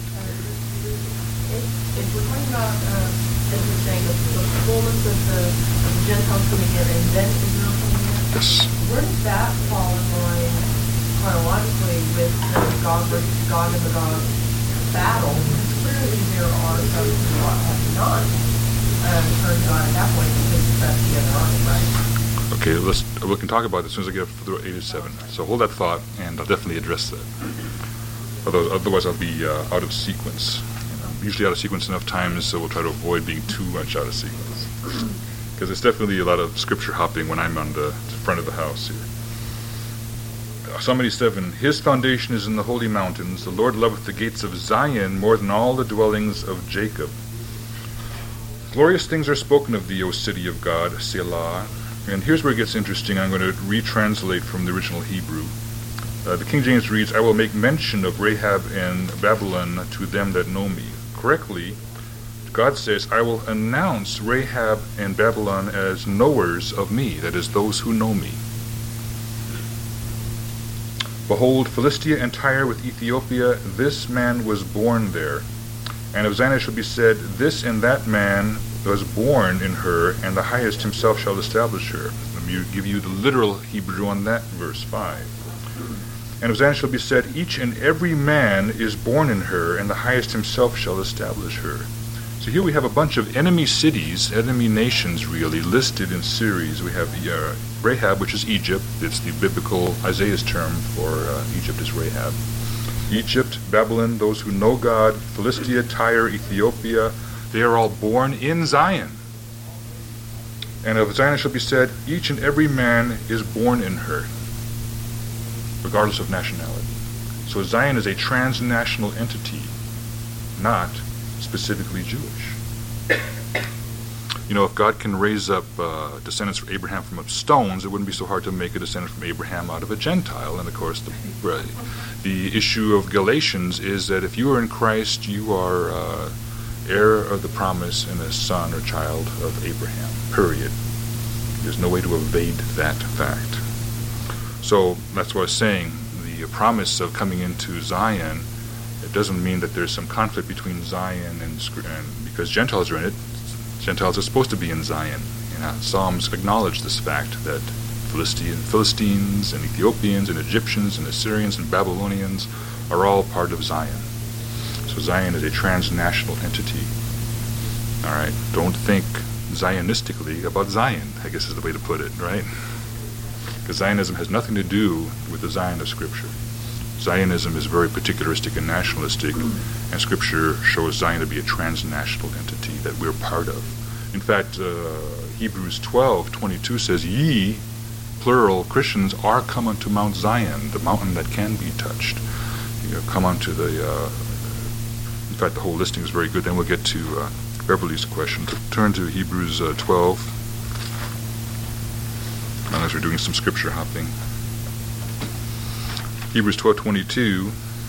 Speaker 4: If we're talking about, uh, as you're saying, the, the fullness of the, of the Gentiles coming in and then Israel coming in,
Speaker 1: Yes.
Speaker 4: where does that fall in line chronologically with the Gog, Gog and Magog battle? Because clearly there are some who have not um, turned God at that point because that's the other army, right?
Speaker 1: Okay, let's, we can talk about it as soon as I get up to eighty-seven. So hold that thought, and I'll definitely address that. Although, otherwise I'll be uh, out of sequence. Usually out of sequence enough times, so we'll try to avoid being too much out of sequence. Because there's definitely a lot of scripture hopping when I'm on the front of the house here. Psalm eighty-seven, "His foundation is in the holy mountains. The Lord loveth the gates of Zion more than all the dwellings of Jacob. Glorious things are spoken of thee, O city of God, Selah." And here's where it gets interesting. I'm going to retranslate from the original Hebrew. Uh, the King James reads, "I will make mention of Rahab and Babylon to them that know me." Correctly, God says, "I will announce Rahab and Babylon as knowers of me," that is, those who know me. "Behold, Philistia and Tyre with Ethiopia, this man was born there. And of Zion shall be said, this and that man was born in her, and the highest himself shall establish her." Let me give you the literal Hebrew on that, verse five. "And of Zion shall be said, each and every man is born in her, and the highest himself shall establish her." So here we have a bunch of enemy cities, enemy nations really, listed in series. We have uh, Rahab, which is Egypt. It's the biblical Isaiah's term for uh, Egypt is Rahab. Egypt, Babylon, those who know God, Philistia, Tyre, Ethiopia, they are all born in Zion. "And of Zion shall be said, each and every man is born in her," regardless of nationality. So Zion is a transnational entity, not specifically Jewish. You know, if God can raise up uh, descendants from Abraham from stones, it wouldn't be so hard to make a descendant from Abraham out of a Gentile. And of course, the, uh, the issue of Galatians is that if you are in Christ, you are uh, heir of the promise and a son or child of Abraham, period. There's no way to evade that fact. So that's what I was saying. The promise of coming into Zion, it doesn't mean that there's some conflict between Zion and, and because Gentiles are in it. Gentiles are supposed to be in Zion. You know, Psalms acknowledge this fact that Philistine, Philistines and Ethiopians and Egyptians and Assyrians and Babylonians are all part of Zion. So Zion is a transnational entity. All right, don't think Zionistically about Zion, I guess is the way to put it, right? Because Zionism has nothing to do with the Zion of Scripture. Zionism is very particularistic and nationalistic, and Scripture shows Zion to be a transnational entity that we're part of. In fact, uh, Hebrews twelve twenty-two says, "Ye," plural, Christians, "are come unto Mount Zion, the mountain that can be touched." You know, come unto the, uh, in fact, the whole listing is very good. Then we'll get to uh, Beverly's question. Turn to Hebrews uh, twelve, unless we're doing some scripture hopping. Hebrews twelve twenty-two.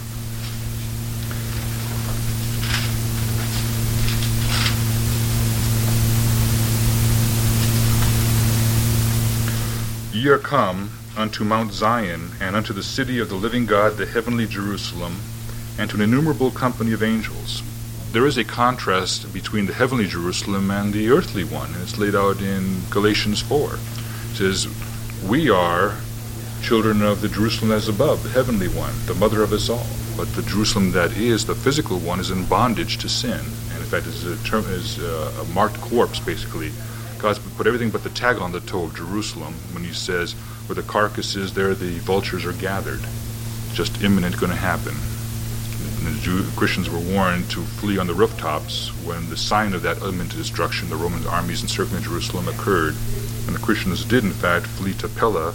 Speaker 1: Ye are come unto Mount Zion, and unto the city of the living God, the heavenly Jerusalem, and to an innumerable company of angels. There is a contrast between the heavenly Jerusalem and the earthly one, and it's laid out in Galatians four. It says, "We are children of the Jerusalem that is above, the heavenly one, the mother of us all." But the Jerusalem that is, the physical one, is in bondage to sin, and in fact is a, term, is a, a marked corpse, basically. God's put everything but the tag on the toe of Jerusalem when he says, "Where the carcass is, there the vultures are gathered." Just imminent, going to happen. And the Jew, Christians were warned to flee on the rooftops when the sign of that imminent destruction, the Roman armies encircling Jerusalem, occurred. And the Christians did, in fact, flee to Pella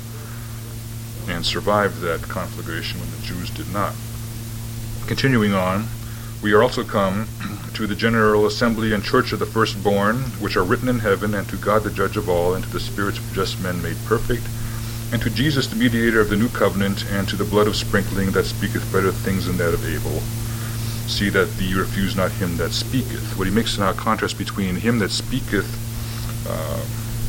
Speaker 1: and survived that conflagration when the Jews did not. Continuing on, "We are also come to the general assembly and church of the firstborn, which are written in heaven, and to God the judge of all, and to the spirits of just men made perfect, and to Jesus the mediator of the new covenant, and to the blood of sprinkling that speaketh better things than that of Abel. See that ye refuse not him that speaketh." What he makes now a contrast between him that speaketh, uh,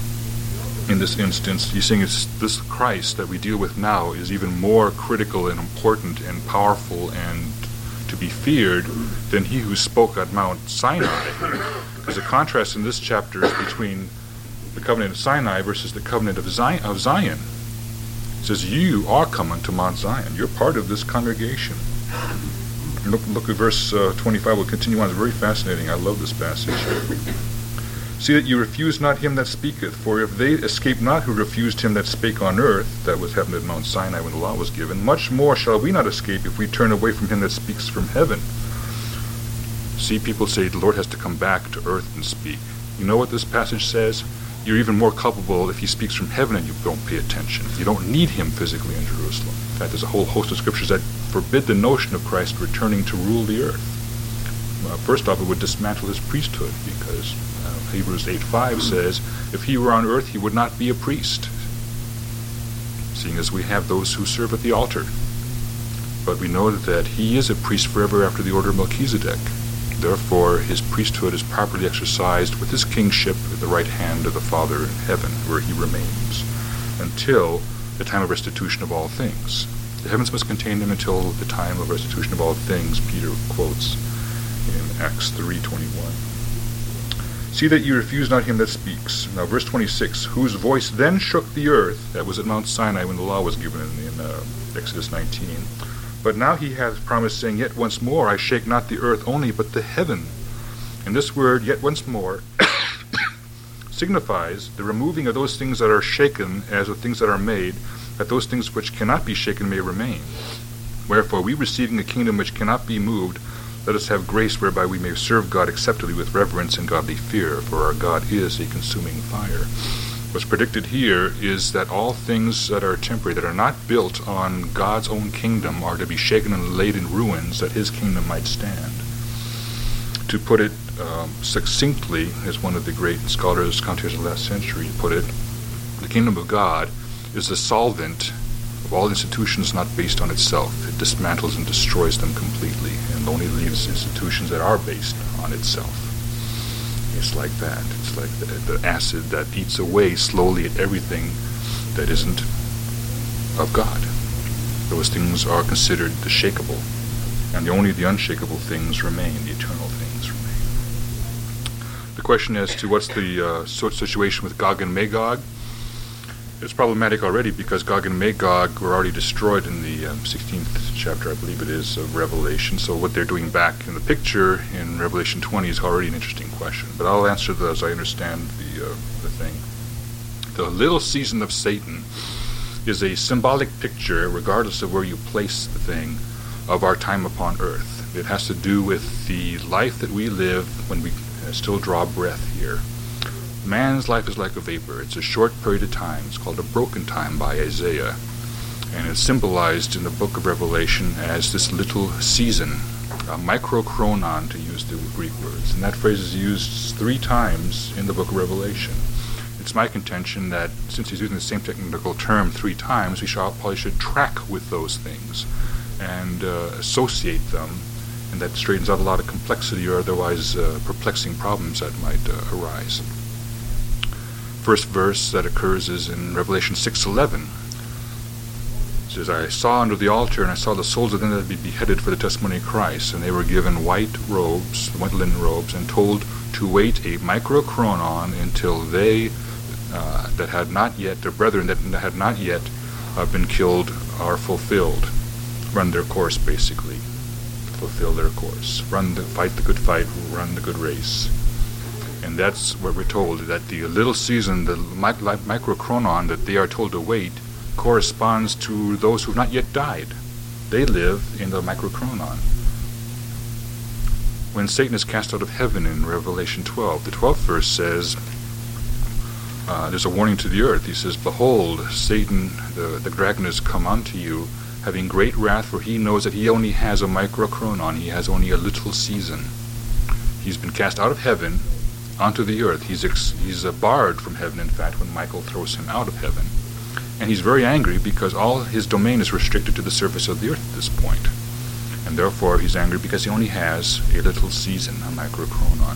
Speaker 1: in this instance, he's saying it's this Christ that we deal with now is even more critical and important and powerful and to be feared than he who spoke at Mount Sinai. Because the contrast in this chapter is between the covenant of Sinai versus the covenant of Zion. Of Zion. It says, "You are come unto Mount Zion." You're part of this congregation. And look, look at verse uh, twenty-five. We'll continue on. It's very fascinating. I love this passage. "See that you refuse not him that speaketh, for if they escape not who refused him that spake on earth," that was happened at Mount Sinai when the law was given, "much more shall we not escape if we turn away from him that speaks from heaven." See, people say the Lord has to come back to earth and speak. You know what this passage says? You're even more culpable if he speaks from heaven and you don't pay attention. You don't need him physically in Jerusalem. In fact, there's a whole host of scriptures that forbid the notion of Christ returning to rule the earth. Uh, first off, it would dismantle his priesthood, because uh, Hebrews eight five says, "If he were on earth, he would not be a priest," seeing as we have those who serve at the altar. But we know that he is a priest forever after the order of Melchizedek. Therefore, his priesthood is properly exercised with his kingship at the right hand of the Father in heaven, where he remains, until the time of restitution of all things. The heavens must contain him until the time of restitution of all things, Peter quotes in Acts three twenty-one. "See that ye refuse not him that speaks." Now verse twenty-six, "Whose voice then shook the earth," that was at Mount Sinai when the law was given in, in uh, Exodus nineteen. "But now he hath promised, saying, Yet once more I shake not the earth only, but the heaven." And this word, "yet once more," signifies the removing of those things that are shaken as of things that are made, that those things which cannot be shaken may remain. "Wherefore, we receiving a kingdom which cannot be moved, let us have grace whereby we may serve God acceptably with reverence and godly fear, for our God is a consuming fire." What's predicted here is that all things that are temporary, that are not built on God's own kingdom, are to be shaken and laid in ruins, that his kingdom might stand. To put it um, succinctly, as one of the great scholars, commentators of the last century put it, the kingdom of God is the solvent of all institutions not based on itself. It dismantles and destroys them completely, and only leaves institutions that are based on itself. It's like that. It's like the, the acid that eats away slowly at everything that isn't of God. Those things are considered the shakeable, and the only the unshakable things remain, the eternal things remain. The question as to what's the uh, situation with Gog and Magog, it's problematic already because Gog and Magog were already destroyed in the um, sixteenth chapter, I believe it is, of Revelation. So what they're doing back in the picture in Revelation twenty is already an interesting question. But I'll answer that as I understand the, uh, the thing. The little season of Satan is a symbolic picture, regardless of where you place the thing, of our time upon earth. It has to do with the life that we live when we still draw breath here. man's life is like a vapor. It's a short period of time. It's called a broken time by Isaiah. And it's symbolized in the book of Revelation as this little season, a microchronon, to use the Greek words. And that phrase is used three times in the book of Revelation. It's my contention that since he's using the same technical term three times, we shall, probably should track with those things and uh, associate them, and that straightens out a lot of complexity or otherwise uh, perplexing problems that might uh, arise. First verse that occurs is in Revelation six eleven. It says, I saw under the altar, and I saw the souls of them that had been beheaded for the testimony of Christ, and they were given white robes, white linen robes, and told to wait a microchronon until they uh, that had not yet, their brethren that had not yet uh, been killed are fulfilled. Run their course, basically. Fulfill their course. Run the, fight the good fight, run the good race. And that's what we're told, that the little season, the mic- microchronon that they are told to wait, corresponds to those who have not yet died. They live in the microchronon. When Satan is cast out of heaven in Revelation twelve, the twelfth verse says, uh, there's a warning to the earth. He says, behold, Satan, the, the dragon, has come unto you, having great wrath, for he knows that he only has a microchronon. He has only a little season. He's been cast out of heaven onto the earth. He's, ex- he's uh, barred from heaven, in fact, when Michael throws him out of heaven. And he's very angry because all his domain is restricted to the surface of the earth at this point. And therefore he's angry because he only has a little season, a microchronon.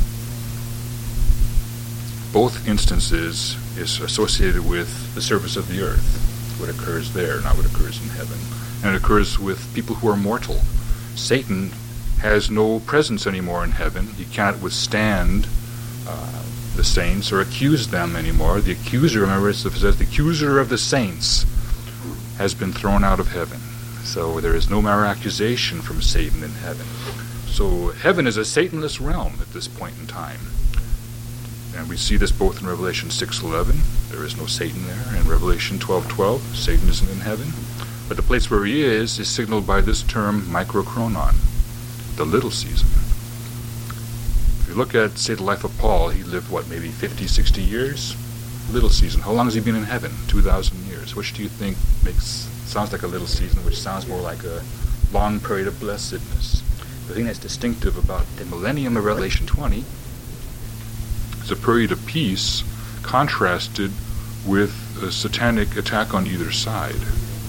Speaker 1: Both instances is associated with the surface of the earth, what occurs there, not what occurs in heaven. And it occurs with people who are mortal. Satan has no presence anymore in heaven. He cannot withstand uh, the saints or accuse them anymore. The accuser, remember, it says the accuser of the saints has been thrown out of heaven. So there is no more accusation from Satan in heaven. So heaven is a Satanless realm at this point in time. And we see this both in Revelation six eleven, there is no Satan there. In Revelation twelve twelve, Satan isn't in heaven. But the place where he is is signaled by this term, microchronon, the little season. If you look at, say, the life of Paul, he lived, what, maybe fifty, sixty years? Little season. How long has he been in heaven? two thousand years. Which do you think makes sounds like a little season, which sounds more like a long period of blessedness? The thing that's distinctive about the millennium of Revelation twenty is a period of peace contrasted with a satanic attack on either side.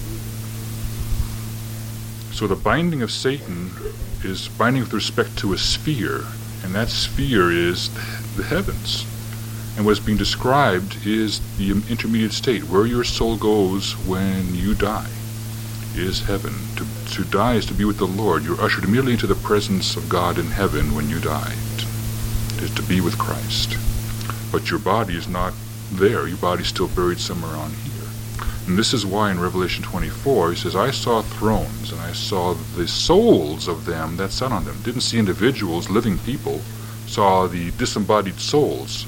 Speaker 1: So the binding of Satan is binding with respect to a sphere, and that sphere is the heavens. And what's being described is the intermediate state, where your soul goes when you die, is heaven. To, to die is to be with the Lord. You're ushered immediately into the presence of God in heaven when you die. It is to be with Christ. But your body is not there. Your body's still buried somewhere on here. And this is why in Revelation twenty-four, he says, I saw thrones, and I saw the souls of them that sat on them. Didn't see individuals, living people. Saw the disembodied souls.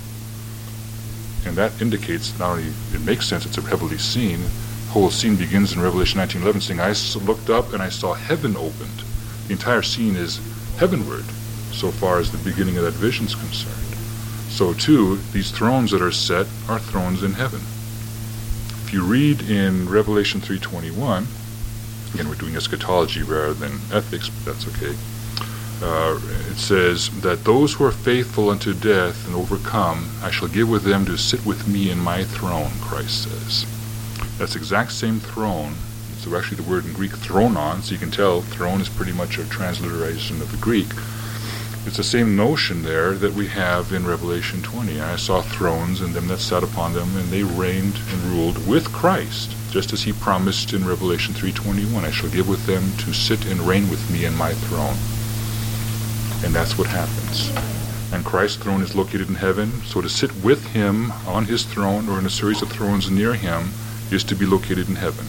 Speaker 1: And that indicates, not only it makes sense, it's a heavenly scene. The whole scene begins in Revelation nineteen eleven, saying, I looked up and I saw heaven opened. The entire scene is heavenward, so far as the beginning of that vision is concerned. So too, these thrones that are set are thrones in heaven. If you read in Revelation three twenty-one, again, we're doing eschatology rather than ethics, but that's okay. Uh, it says that those who are faithful unto death and overcome, I shall give with them to sit with me in my throne, Christ says. That's the exact same throne. It's actually the word in Greek, thronon, so you can tell throne is pretty much a transliteration of the Greek. It's the same notion there that we have in Revelation twenty. I saw thrones and them that sat upon them, and they reigned and ruled with Christ, just as he promised in Revelation three twenty-one. I shall give with them to sit and reign with me in my throne. And that's what happens. And Christ's throne is located in heaven, so to sit with him on his throne or in a series of thrones near him is to be located in heaven.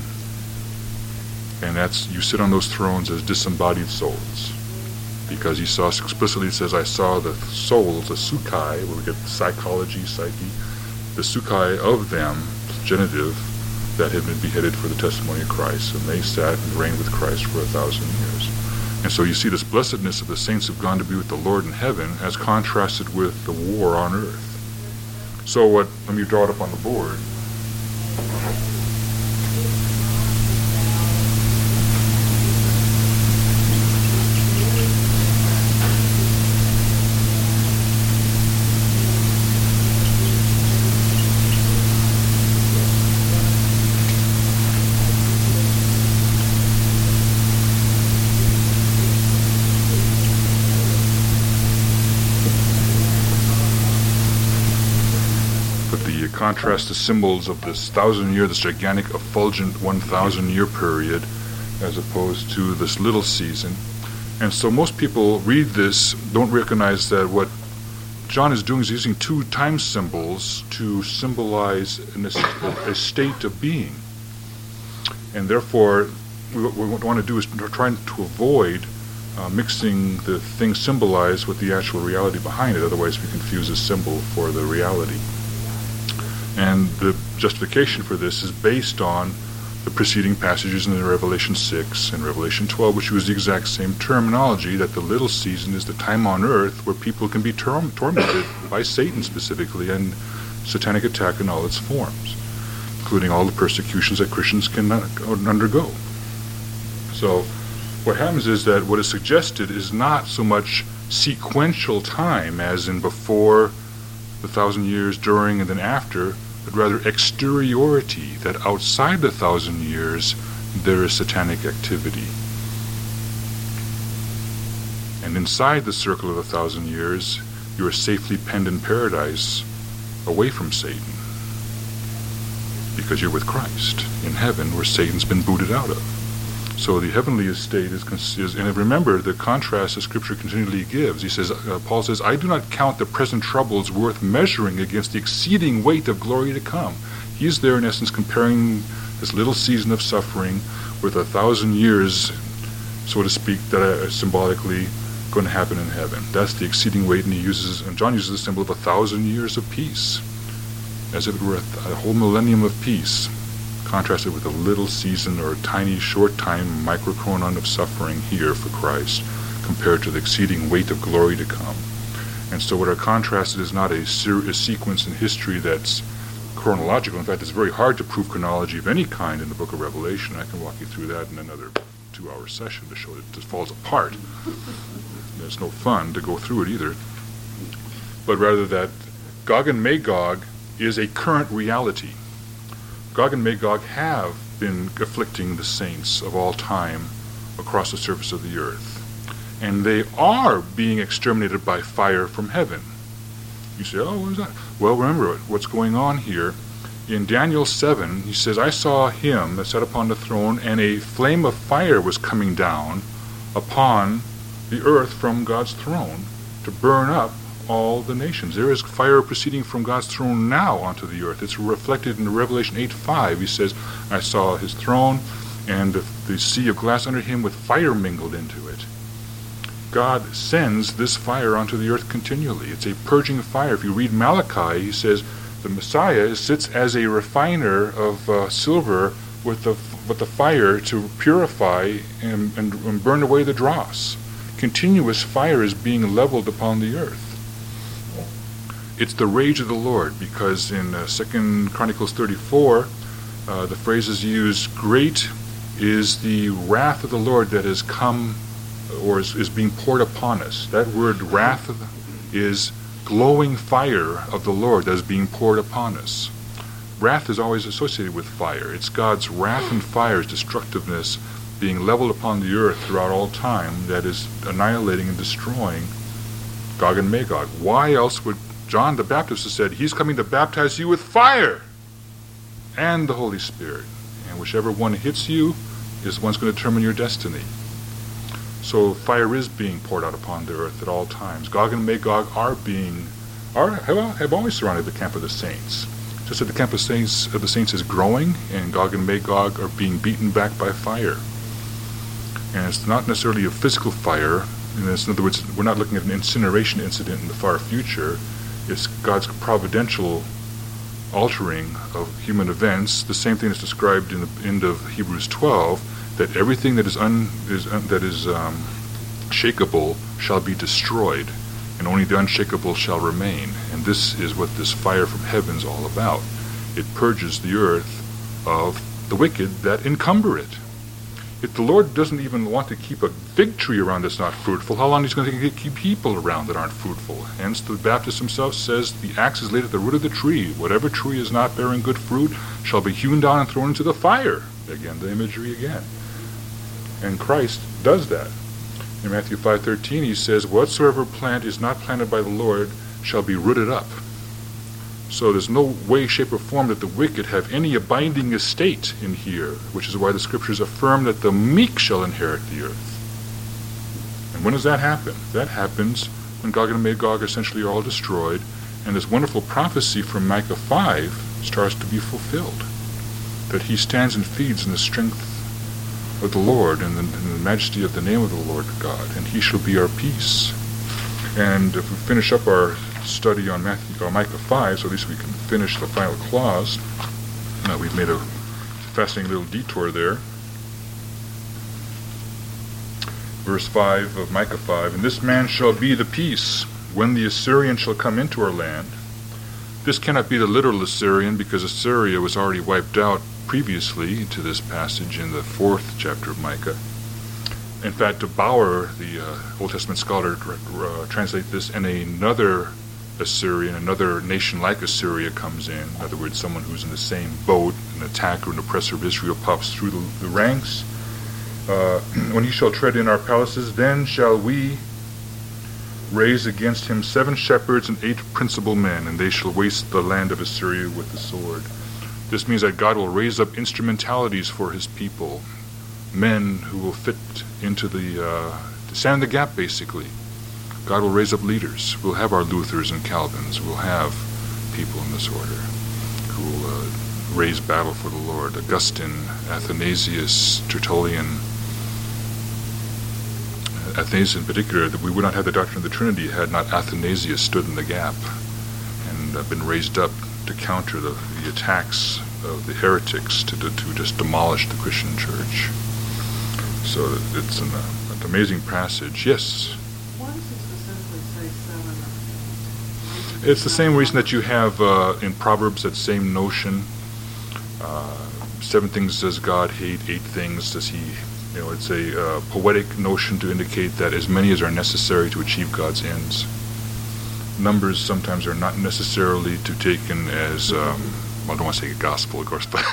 Speaker 1: And that's, you sit on those thrones as disembodied souls. Because he saw, explicitly says, I saw the souls, the sukai, where we get the psychology, psyche, the sukai of them, genitive, that had been beheaded for the testimony of Christ, and they sat and reigned with Christ for a thousand years. And so you see this blessedness of the saints who've gone to be with the Lord in heaven as contrasted with the war on earth. So what? Let me draw it up on the board. Contrast the symbols of this thousand year, this gigantic effulgent one thousand year period, as opposed to this little season. And so most people read this, don't recognize that what John is doing is using two time symbols to symbolize an, a, a state of being. And therefore, we, what we want to do is try to avoid uh, mixing the thing symbolized with the actual reality behind it. Otherwise, we confuse a symbol for the reality. And the justification for this is based on the preceding passages in Revelation six and Revelation twelve, which use the exact same terminology, that the little season is the time on earth where people can be tor- tormented by Satan specifically and satanic attack in all its forms, including all the persecutions that Christians can undergo. So what happens is that what is suggested is not so much sequential time as in before the thousand years, during, and then after, but rather exteriority, that outside the thousand years there is satanic activity. And inside the circle of a thousand years, you are safely penned in paradise away from Satan, because you're with Christ in heaven, where Satan's been booted out of. So the heavenly estate is, is, and remember the contrast the Scripture continually gives. He says, uh, Paul says, I do not count the present troubles worth measuring against the exceeding weight of glory to come. He's there in essence comparing this little season of suffering with a thousand years, so to speak, that are symbolically going to happen in heaven. That's the exceeding weight, and he uses, and John uses the symbol of a thousand years of peace, as if it were a, th- a whole millennium of peace, contrasted with a little season or a tiny short time microchronon of suffering here for Christ, compared to the exceeding weight of glory to come. And so what are contrasted is not a, ser- a sequence in history that's chronological. In fact, it's very hard to prove chronology of any kind in the book of Revelation. I can walk you through that in another two-hour session to show that it just falls apart. It's no fun to go through it either. But rather that Gog and Magog is a current reality. Gog and Magog have been afflicting the saints of all time across the surface of the earth. And they are being exterminated by fire from heaven. You say, oh, what is that? Well, remember what's going on here. In Daniel seven, he says, I saw him that sat upon the throne, and a flame of fire was coming down upon the earth from God's throne to burn up all the nations. There is fire proceeding from God's throne now onto the earth. It's reflected in Revelation eight five. He says, I saw his throne and the, the sea of glass under him with fire mingled into it. God sends this fire onto the earth continually. It's a purging fire. If you read Malachi, he says the Messiah sits as a refiner of uh, silver with the with the fire to purify and, and, and burn away the dross. Continuous fire is being leveled upon the earth. It's the rage of the Lord, because in uh, Second Chronicles thirty-four, uh, the phrase is used, great is the wrath of the Lord that has come, or is, is being poured upon us. That word wrath is glowing fire of the Lord that is being poured upon us. Wrath is always associated with fire. It's God's wrath and fire's destructiveness being leveled upon the earth throughout all time that is annihilating and destroying Gog and Magog. Why else would John the Baptist have said, he's coming to baptize you with fire and the Holy Spirit, and whichever one hits you is the one's going to determine your destiny. So fire is being poured out upon the earth at all times. Gog and Magog are being, are have, have always surrounded the camp of the saints. Just that the camp of saints of the saints is growing, and Gog and Magog are being beaten back by fire. And it's not necessarily a physical fire. In other words, we're not looking at an incineration incident in the far future. It's God's providential altering of human events. The same thing is described in the end of Hebrews twelve, that everything that is un, is un, that is um, shakeable shall be destroyed. and only the unshakable shall remain. And this is what this fire from heaven is all about. It purges the earth of the wicked that encumber it. If the Lord doesn't even want to keep a fig tree around that's not fruitful, how long is he going to keep people around that aren't fruitful? Hence the Baptist himself says, the axe is laid at the root of the tree. Whatever tree is not bearing good fruit shall be hewn down and thrown into the fire. Again, the imagery again. And Christ does that. In Matthew five thirteen, he says, whatsoever plant is not planted by the Lord shall be rooted up. So there's no way, shape, or form that the wicked have any abiding estate in here, which is why the scriptures affirm that the meek shall inherit the earth. And when does that happen? That happens when Gog and Magog essentially are all destroyed, and this wonderful prophecy from Micah five starts to be fulfilled. That he stands and feeds in the strength of the Lord and the, and the majesty of the name of the Lord God, and he shall be our peace. And if we finish up our study on Matthew, or Micah five, so at least we can finish the final clause. Now we've made a fascinating little detour there. Verse five of Micah five, and this man shall be the peace when the Assyrian shall come into our land. This cannot be the literal Assyrian, because Assyria was already wiped out previously to this passage in the fourth chapter of Micah. In fact, Bauer, the uh, Old Testament scholar, uh, translates this, and another Assyrian, another nation like Assyria comes in. In other words, someone who's in the same boat, an attacker, an oppressor of Israel, pops through the, the ranks. Uh, when he shall tread in our palaces, then shall we raise against him seven shepherds and eight principal men, and they shall waste the land of Assyria with the sword. This means that God will raise up instrumentalities for his people, men who will fit into the, uh, to stand the gap, basically. God will raise up leaders. We'll have our Luthers and Calvins. We'll have people in this order who will uh, raise battle for the Lord. Augustine, Athanasius, Tertullian. Athanasius in particular, that we would not have the doctrine of the Trinity had not Athanasius stood in the gap and uh, been raised up to counter the, the attacks of the heretics, to, to, to just demolish the Christian church. So it's an, uh, an amazing passage. Yes?
Speaker 3: Why does it specifically say seven?
Speaker 1: It's the same reason that you have uh, in Proverbs that same notion. Uh, seven things does God hate, eight things does he... You know, it's a uh, poetic notion to indicate that as many as are necessary to achieve God's ends. Numbers sometimes are not necessarily to taken as, um, well, I don't want to say gospel, of course, but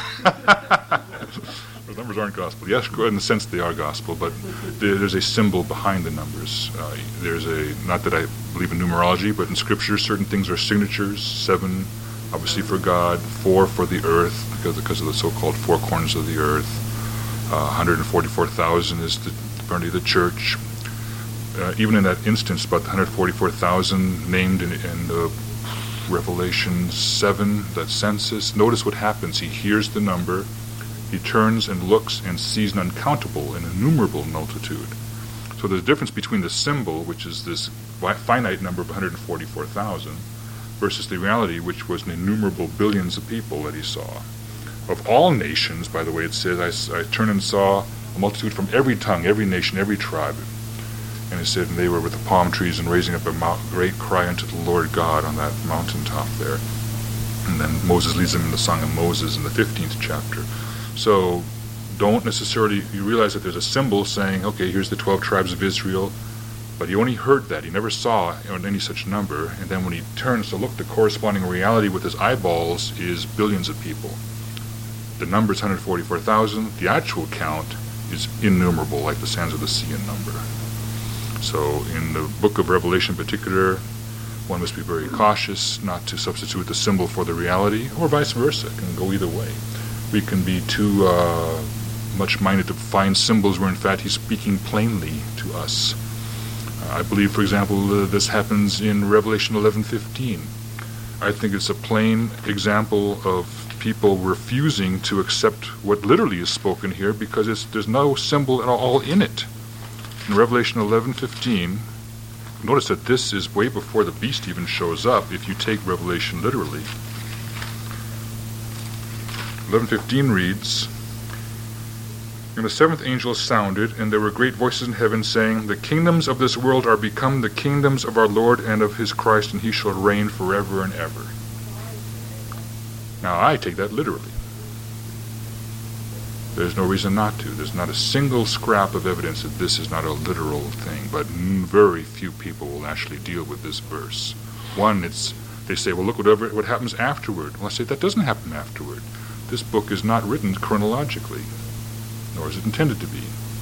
Speaker 1: the numbers aren't gospel. Yes, in the sense they are gospel, but there, there's a symbol behind the numbers. Uh, there's a, not that I believe in numerology, but in Scripture, certain things are signatures. Seven, obviously for God. Four for the earth, because, because of the so-called four corners of the earth. Uh, one hundred forty-four thousand is the, apparently the church. Uh, even in that instance, about the one hundred forty-four thousand named in, in the Revelation seven, that census, notice what happens. He hears the number, he turns and looks and sees an uncountable and innumerable multitude. So there's a difference between the symbol, which is this finite number of one hundred forty-four thousand, versus the reality, which was an innumerable billions of people that he saw. Of all nations, by the way, it says, I, I turned and saw a multitude from every tongue, every nation, every tribe. And it said, and they were with the palm trees and raising up a mount, great cry unto the Lord God on that mountaintop there. And then Moses leads them in the Song of Moses in the fifteenth chapter. So don't necessarily, you realize that there's a symbol saying, okay, here's the twelve tribes of Israel, but he only heard that. He never saw any such number. And then when he turns to look, the corresponding reality with his eyeballs is billions of people. The number is one hundred forty-four thousand. The actual count is innumerable, like the sands of the sea in number. So in the book of Revelation in particular, one must be very cautious not to substitute the symbol for the reality, or vice versa. It can go either way. We can be too uh, much minded to find symbols where in fact he's speaking plainly to us. Uh, I believe, for example, uh, this happens in Revelation eleven fifteen. I think it's a plain example of people refusing to accept what literally is spoken here, because it's, there's no symbol at all in it. In Revelation eleven fifteen, notice that this is way before the beast even shows up, if you take Revelation literally. eleven fifteen reads, And the seventh angel sounded, and there were great voices in heaven saying, The kingdoms of this world are become the kingdoms of our Lord and of his Christ, and he shall reign forever and ever. Now I take that literally. There's no reason not to. There's not a single scrap of evidence that this is not a literal thing, but very few people will actually deal with this verse. One, it's they say, well, look whatever what happens afterward. Well, I say that doesn't happen afterward. This book is not written chronologically, nor is it intended to be.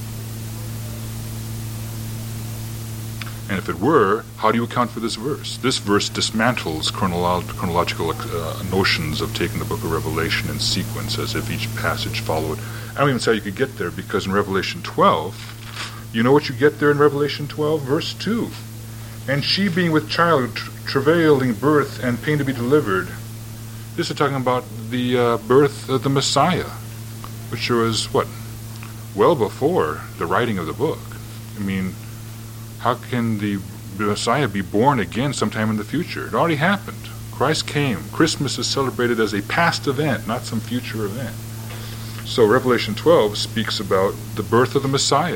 Speaker 1: And if it were, how do you account for this verse? This verse dismantles chronolo- chronological uh, notions of taking the book of Revelation in sequence, as if each passage followed. I don't even say how you could get there, because in Revelation twelve, you know what you get there in Revelation twelve? Verse two. And she being with child, tra- travailing birth, and pain to be delivered. This is talking about the uh, birth of the Messiah, which was, what, well before the writing of the book. I mean, how can the Messiah be born again sometime in the future? It already happened. Christ came. Christmas is celebrated as a past event, not some future event. So Revelation twelve speaks about the birth of the Messiah.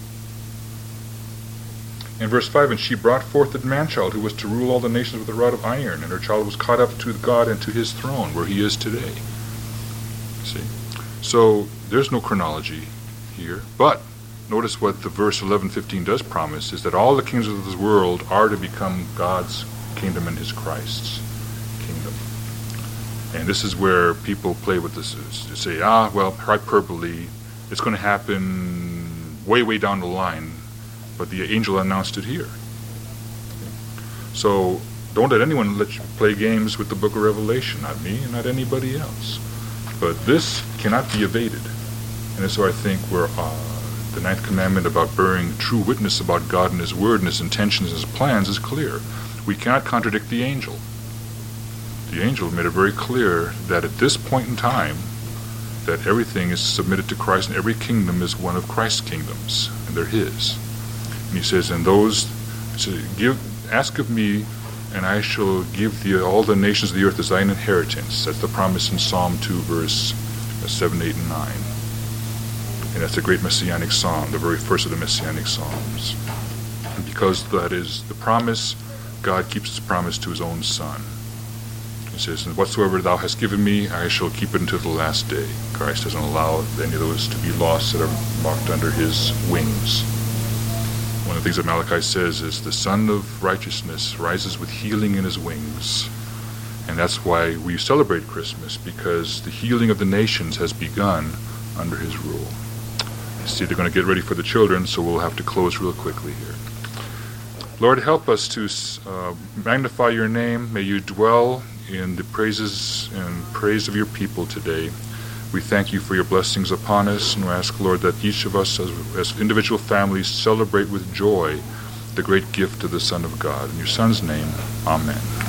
Speaker 1: In verse five, and she brought forth the man-child who was to rule all the nations with a rod of iron, and her child was caught up to God and to his throne, where he is today. See? So there's no chronology here, but notice what the verse eleven fifteen does promise, is that all the kingdoms of this world are to become God's kingdom and his Christ's kingdom. And this is where people play with this. They say, ah, well, hyperbole, it's going to happen way, way down the line, but the angel announced it here. So don't let anyone let you play games with the book of Revelation, not me and not anybody else. But this cannot be evaded. And so I think we're... Uh, The ninth commandment about bearing true witness about God and his word and his intentions and his plans is clear. We cannot contradict the angel. The angel made it very clear that at this point in time, that everything is submitted to Christ and every kingdom is one of Christ's kingdoms, and they're his. And he says, and those, so give, ask of me, and I shall give thee all the nations of the earth as thine inheritance. That's the promise in Psalm two, verse seven, eight, and nine. And that's a great messianic psalm, the very first of the messianic psalms. And because that is the promise, God keeps his promise to his own Son. He says, and whatsoever thou hast given me, I shall keep it until the last day. Christ doesn't allow any of those to be lost that are marked under his wings. One of the things that Malachi says is, the Son of Righteousness rises with healing in his wings. And that's why we celebrate Christmas, because the healing of the nations has begun under his rule. See, they're going to get ready for the children, so we'll have to close real quickly here. Lord, help us to uh, magnify your name. May you dwell in the praises and praise of your people today. We thank you for your blessings upon us, and we ask, Lord, that each of us as, as individual families celebrate with joy the great gift of the Son of God. In your Son's name, amen.